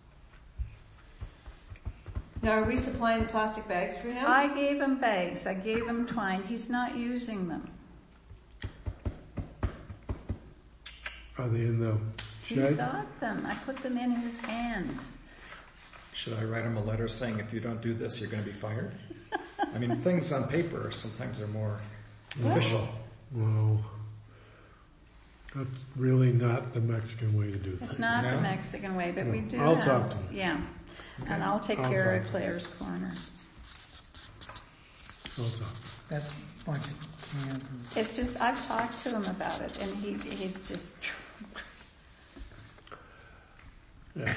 Now, are we supplying the plastic bags for him? I gave him bags. I gave him twine. He's not using them. Are they in the He's shed? got them. I put them in his hands. Should I write him a letter saying, if you don't do this, you're going to be fired? I mean, things on paper sometimes are more official. Well, that's really not the Mexican way to do things. It's not the No? Mexican way, but we do I'll have... talk to him. Yeah. And I'll take I'll care of talk to him. Claire's Corner. I'll talk. That's a bunch of cans. And It's just, I've talked to him about it and he's just... Yeah.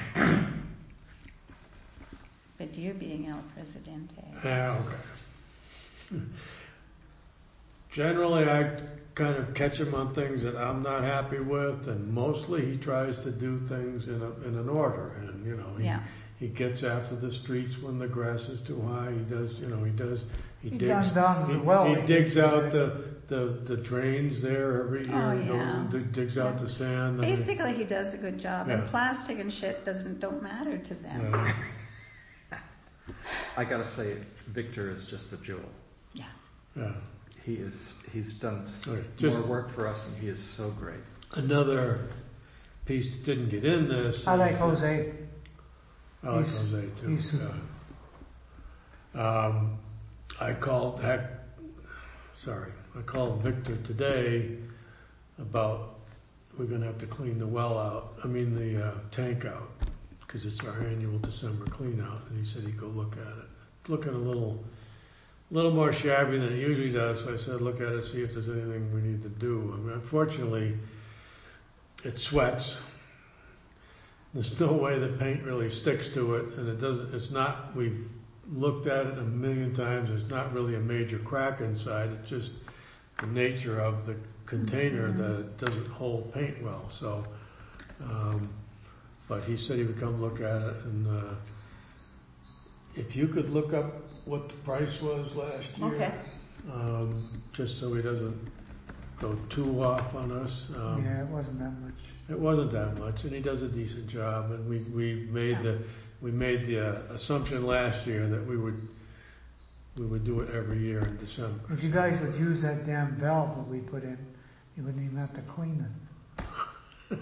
But you being El Presidente. Yeah, okay. Generally, I kind of catch him on things that I'm not happy with, and mostly he tries to do things in an order. And he gets after the streets when the grass is too high. He digs out the drains there every year. Oh, He goes yeah. and digs out the sand. Basically, he does a good job, Yeah. and plastic and shit don't matter to them. I gotta say, Victor is just a jewel. Yeah. Yeah. He's done Right. more work for us, and he is so great. Another piece that didn't get in this. I like Jose. I like He's- Jose too. he's- yeah. I called Victor today about we're going to have to clean the well out. I mean the tank out, because it's our annual December clean out. And he said he'd go look at it. It's looking a little more shabby than it usually does. So I said, look at it, see if there's anything we need to do. I mean, unfortunately, it sweats. There's no way the paint really sticks to it, and we've looked at it a million times. It's not really a major crack inside. It's just the nature of the container that it doesn't hold paint well. So, but he said he would come look at it, and if you could look up what the price was last year, Okay. just so he doesn't go too off on us. Yeah, it wasn't that much. It wasn't that much, and he does a decent job. And we made the assumption last year that we would do it every year in December. If you guys would use that damn valve that we put in, you wouldn't even have to clean it.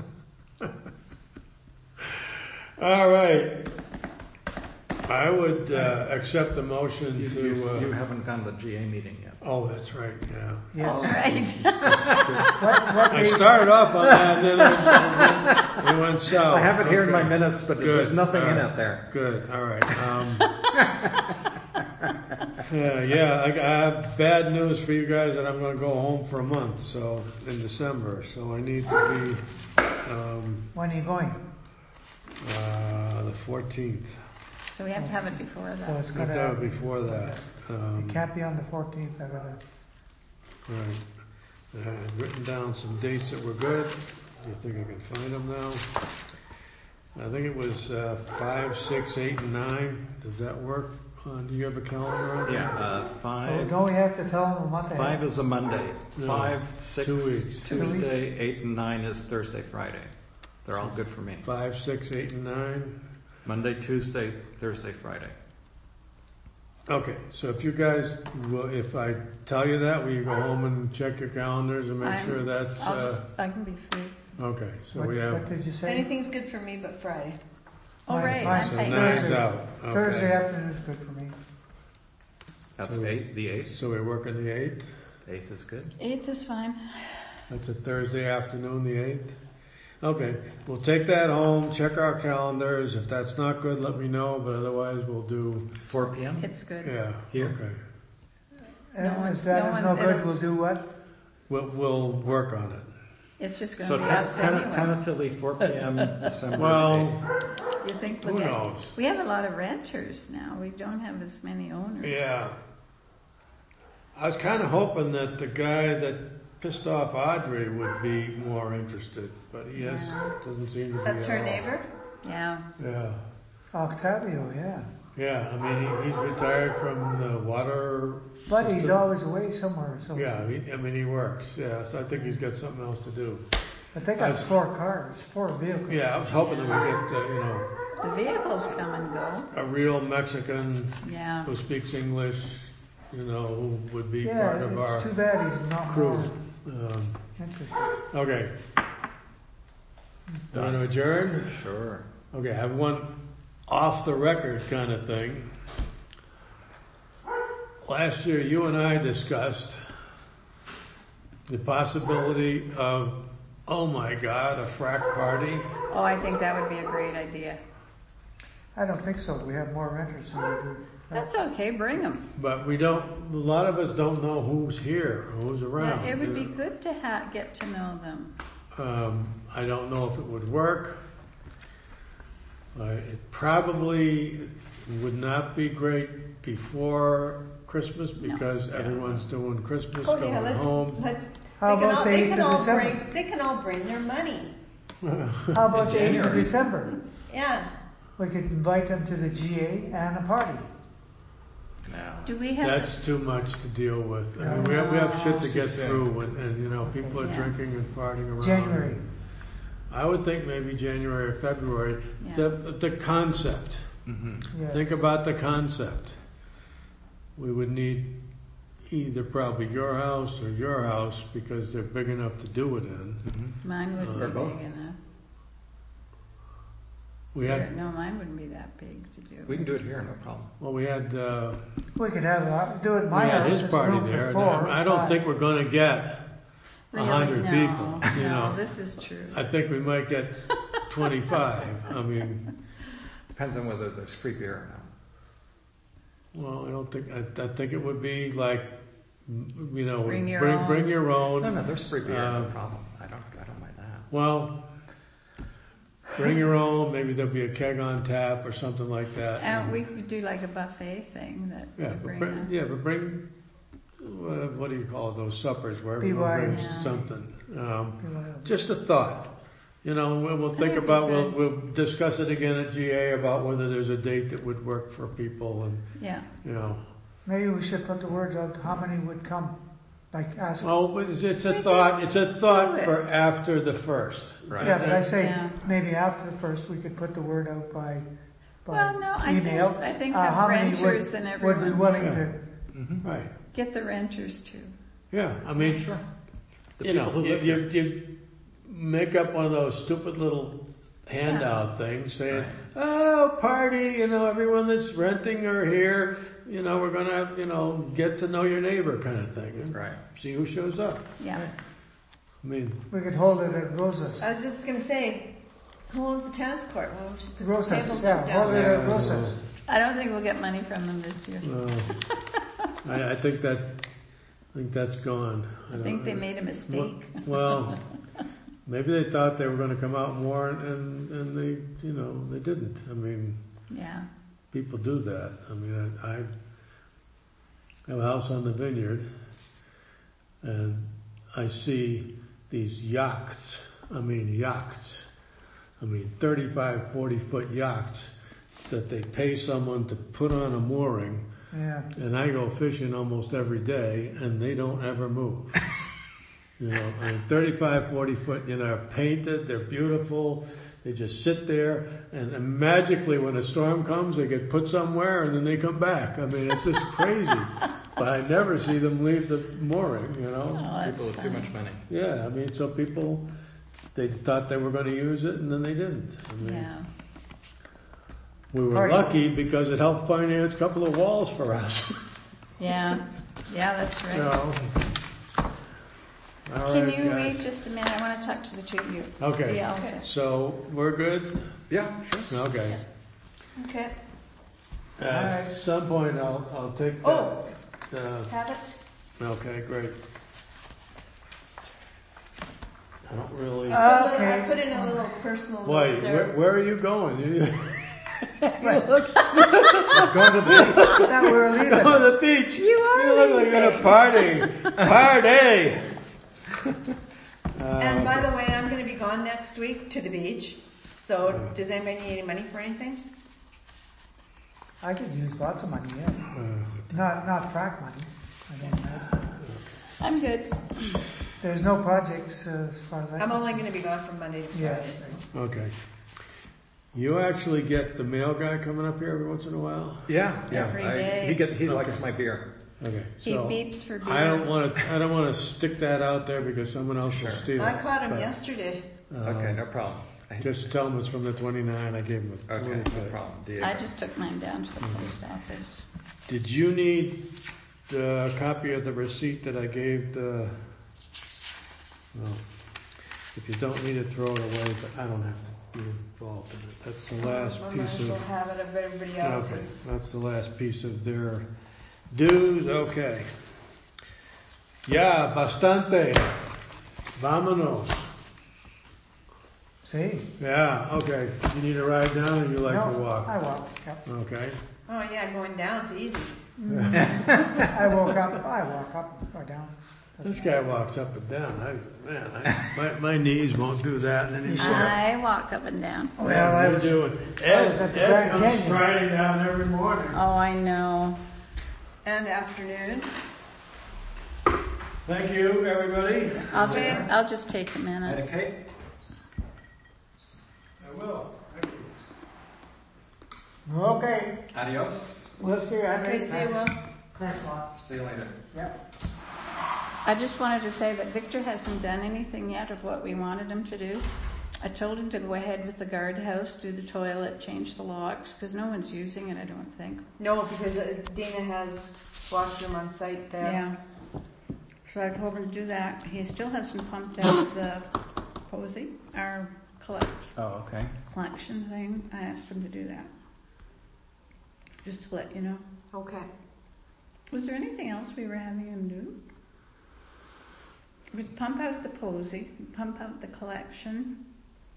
All right, I would accept the motion You to. haven't gone to the GA meeting yet. Oh, that's right. Yeah. Yes. All right. What I date- started off on that, and then it went south. I have it here in my Okay. minutes, but Good. there's nothing All in right. it there. Good. All right. I have bad news for you guys that I'm going to go home for a month. So in December. So I need to be When are you going? the 14th. So we have to have it before So that. it's But gonna. that would be before that. It can't be on the 14th. I gotta. Right. I had written down some dates that were good. I think I can find them now. I think it was 5, 6, 8, and 9. Does that work? Do you have a calendar on? Yeah, Oh, 5. don't we have to tell them a month ahead? 5 is a Monday. No, 5, 6, 2 weeks. Tuesday, 8 and 9 is Thursday, Friday. They're all good for me. 5, 6, 8, and 9. Monday, Tuesday, Thursday, Friday. Okay, so if you guys will, if I tell you that, will you go home and check your calendars and make sure that's, I can be free. okay, so What, we have, what did you say? Anything's good for me but Friday. Oh, Mine- right. mine- so I'm nine's paid. out. Thursday Okay. afternoon is good for me. That's So- 8, the 8th. So we're working the 8th? 8th is good. 8th is fine. That's a Thursday afternoon, the 8th? Okay, we'll take that home, check our calendars. If that's not good, let me know, but otherwise we'll do, 4 p.m.? It's good. yeah, Here? okay. If that is no good, it'll- we'll do what? We'll work on it. It's just going So to be us anyway. tentatively 4 p.m. December 8th. Well, You think who we'll get- knows? We have a lot of renters now. We don't have as many owners. Yeah. I was kind of hoping that the guy that pissed off Audrey would be more interested, but he Yeah. doesn't seem to be. That's at her all. neighbor? Yeah. Yeah. Octavio, yeah. Yeah, I mean, he's retired from the water. But he's system. always away somewhere, so. Yeah, he works. Yeah, so I think he's got something else to do. But they got 4 cars, 4 vehicles. Yeah, I was hoping that we get, The vehicles come and go. a real Mexican Yeah. who speaks English, who would be Yeah, part of our it's too bad he's not crew. more interested. Okay. Want to adjourn? Sure. Okay, I have one off the record kind of thing. Last year, you and I discussed the possibility of, oh my God, a frack party. Oh, I think that would be a great idea. I don't think so. We have more renters than we do. That's okay. Bring them. But a lot of us don't know who's here, who's around. Yeah, it would be good to get to know them. I don't know if it would work. It probably would not be great before Christmas because everyone's doing Christmas, Oh going yeah, home. let's. How about the They 8th can of all December? bring. They can all bring their money. How about the 8th of January. December? Yeah. We could invite them to the GA and a party. No. Do we have? That's too much to deal with. I mean, we have shit to get through, and you know, people are Yeah. drinking and farting around. January. I would think maybe January or February. Yeah. The concept. Yes. Think about the concept. We would need either probably your house or your house because they're big enough to do it in. Mine wouldn't Or be both. big enough. We had, No, mine wouldn't be that big to do. We can do it here, no problem. well, we had We could have do it in we my had house. his There's party room for there. 4, I don't 5. think we're going to get Really? 100 No, people. You no, know, this is true. I think we might get 25. I mean, Depends on whether there's free beer or not. well, I don't think. I think it would be like, you know, Bring your bring own. your own. No, there's free beer, no Uh, problem. I don't mind that. Well, bring your own. Maybe there'll be a keg on tap or something like that. And we could do like a buffet thing that Yeah, would but bring bring what do you call it, those suppers where everyone BYO. brings Yeah. something. BYO. Just a thought. You know, we'll think That'd be about, good. we'll discuss it again at GA about whether there's a date that would work for people and, Yeah. you know. Maybe we should put the words out how many would come. Like ask. Oh, it's a We thought, just it's a thought do for it. after the first. Right. Yeah, but I say Yeah. maybe after the first we could put the word out by Well, no, email. I think how have many renters would, and would be everyone. willing Yeah. to. Right. Get the renters too. Yeah, I mean, Sure. The you know, people who live you make up one of those stupid little handout things saying, Right. oh, party, you know, everyone that's renting or here, you know, we're going to, you know, get to know your neighbor kind of thing. And Right. see who shows up. Yeah. I mean, We could hold it at Rosa's. I was just gonna say, who owns the tennis court? Well, we'll just put some Rosas, tables yeah, out hold down it there. at Rosa's. I don't think we'll get money from them this year. I think that's gone. I think they made a mistake. Well, maybe they thought they were going to come out more, and they, you know, they didn't. I mean, Yeah. people do that. I mean, I have a house on the vineyard, and I see these yachts. I mean, 35, 40-foot yachts that they pay someone to put on a mooring. Yeah. And I go fishing almost every day, and they don't ever move. You know, I mean, 35, 40 foot, you know, they're painted, they're beautiful, they just sit there, and magically when a storm comes, they get put somewhere, and then they come back. I mean, it's just crazy. But I never see them leave the mooring, you know. Oh, that's People with too funny. much money. Yeah, I mean, so people, they thought they were going to use it, and then they didn't. I mean, Yeah. we were Party. lucky because it helped finance a couple of walls for us. Yeah. Yeah, that's right. You know. All Can right, you guys. wait just a minute? I want to talk to the two of you. Okay. Yeah, okay. So we're good? Yeah, sure. Okay. Okay, At some point I'll take that. Oh. uh, have it? okay, great. I don't really. I put in a little personal note Wait, there. where are you going? You That we're leaving. go to the beach. You are You look like you're gonna party. Party. And by the way, I'm going to be gone next week to the beach. So does anybody need any money for anything? I could use lots of money, yeah. Not track money. I don't know. I'm good. There's no projects as far as I I'm can only see. going to be gone from Monday to Yeah. Friday. So. Okay. You actually get the mail guy coming up here every once in a while? Yeah, yeah. Every day. He likes my beer. Okay. He So beeps for beer. I don't want to stick that out there because someone else will Sure. steal it. I caught him But, yesterday. Okay, no problem. Just tell them it's from the 29. I gave him a Okay, no 25. problem. Diego. I just took mine down to the post office. Did you need the copy of the receipt that I gave the? Well, if you don't need it, throw it away. But I don't have to be involved in it. That's the last I might piece as well of. have it of everybody Okay, else's. that's the last piece of their dues. Okay. Ya, bastante. Vámonos. See? Yeah, okay. You need a ride down or you like to No, walk? I walk. Yep. Okay. Oh yeah, going down's easy. I walk up or down. This guy walks up and down. My knees won't do that anymore. I walk up and down. Well, I was doing. I was at the Grand comes Canyon. striding down every morning. Oh, I know. And afternoon. Thank you, everybody. I'll just take a minute. Okay. I will. Thank you. Okay. Adios. We'll see you. Okay, see you, Will. Thanks a lot. See you later. Yep. I just wanted to say that Victor hasn't done anything yet of what we wanted him to do. I told him to go ahead with the guardhouse, do the toilet, change the locks, because no one's using it, I don't think. No, because Dina has washroom on site there. Yeah. So I told him to do that. He still hasn't pumped out the Posey, our Oh, okay. collection thing. I asked him to do that. Just to let you know. Okay. Was there anything else we were having him do? We'd pump out the Posey, pump out the collection,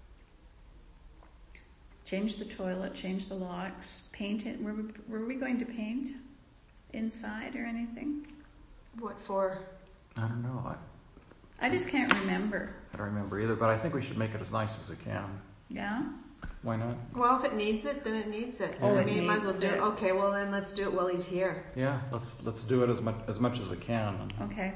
change the toilet, change the locks, paint it. Were we going to paint inside or anything? What for? I don't know. I just can't remember. I don't remember either, but I think we should make it as nice as we can. Yeah? Why not? Well, if it needs it, then it needs it. Oh, I it mean, might as well needs do it. it. Okay, well then let's do it while he's here. Yeah, let's do it as much as we can. And Okay.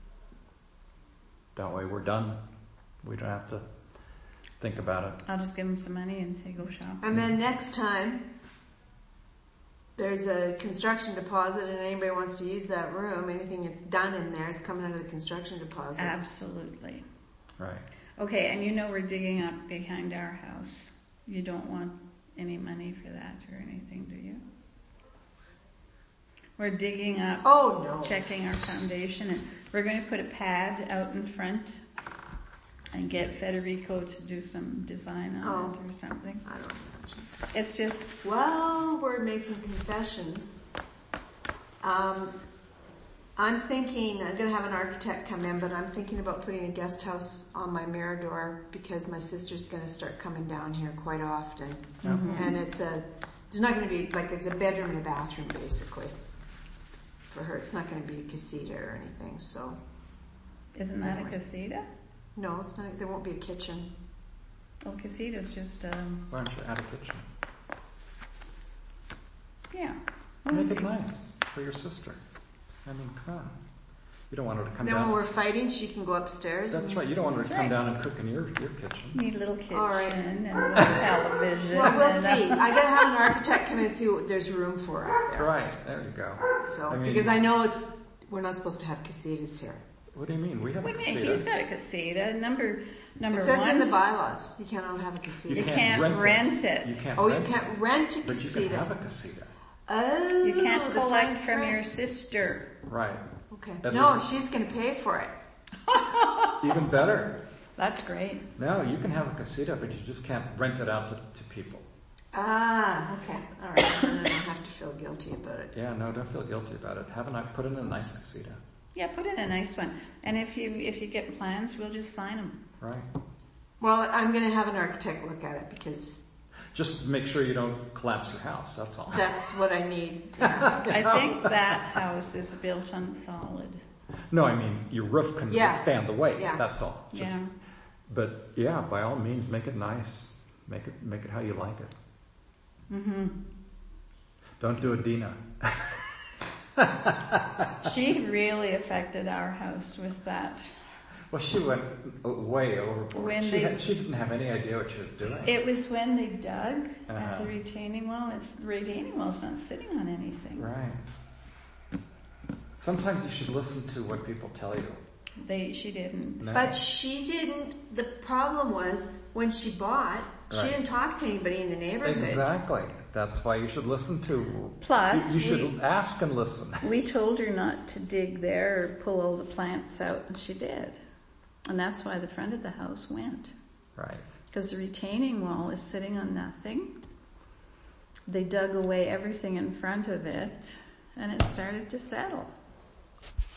that way we're done. We don't have to think about it. I'll just give him some money and say go shop. And then next time, there's a construction deposit and anybody wants to use that room, anything that's done in there is coming out of the construction deposit. Absolutely. Right. Okay, and you know we're digging up behind our house. You don't want any money for that or anything, do you? We're digging up, Oh, no. checking our foundation, and we're going to put a pad out in front and get Federico to do some design on it or something. I don't know. It's just, Well, we're making confessions. I'm thinking, I'm going to have an architect come in, but I'm thinking about putting a guest house on my Mirador because my sister's going to start coming down here quite often. And it's not going to be, like, it's a bedroom and a bathroom basically for her. It's not going to be a casita or anything, so. isn't that a casita? No, it's not, there won't be a kitchen. Oh, casita's just, Why don't you add a kitchen? yeah. Make it nice for your sister. I mean, come on. You don't want her to come Then down. when we're fighting, she can go upstairs. That's right. You don't want her to That's come right. down and cook in your kitchen. Need a little kitchen All right. and a little television. Well, we'll and see. I gotta have an architect come in and see what there's room for up there. Right. There you go. So, I mean- because I know we're not supposed to have casitas here. What do you mean? We have a Wait a minute, casita. he's got a casita. Number It says one. in the bylaws, you cannot have a casita. You can't rent it. You can't Oh, you rent can't rent a it. But you casita. can have a casita. Oh, You can't the collect fine from print. your sister. Right. Okay. At No, least- she's gonna pay for it. Even better. That's great. No, you can have a casita, but you just can't rent it out to people. Ah, okay. All right. Then I don't have to feel guilty about it. Yeah, no, don't feel guilty about it. Put in a nice casita. Yeah, put in a nice one. And if you get plans, we'll just sign them. Right. Well, I'm gonna have an architect look at it because Just make sure you don't collapse your house, that's all. that's what I need. Yeah. I think that house is built on solid. No, I mean, your roof can Yeah. withstand the weight, Yeah. that's all. Just- Yeah. But yeah, by all means, make it nice. Make it how you like it. Mm-hmm. Don't do a Dina. She really affected our house with that. Well, she went way overboard. When She didn't have any idea what she was doing. It was when they dug at Uh-huh. the retaining wall. The retaining wall's not sitting on anything. Right. Sometimes you should listen to what people tell you. She didn't. No. But she didn't. The problem was when she bought, she Right. didn't talk to anybody in the neighborhood. Exactly. That's why you should listen to. Plus, you should ask and listen. We told her not to dig there or pull all the plants out, and she did. And that's why the front of the house went. Right. Because the retaining wall is sitting on nothing. They dug away everything in front of it, and it started to settle.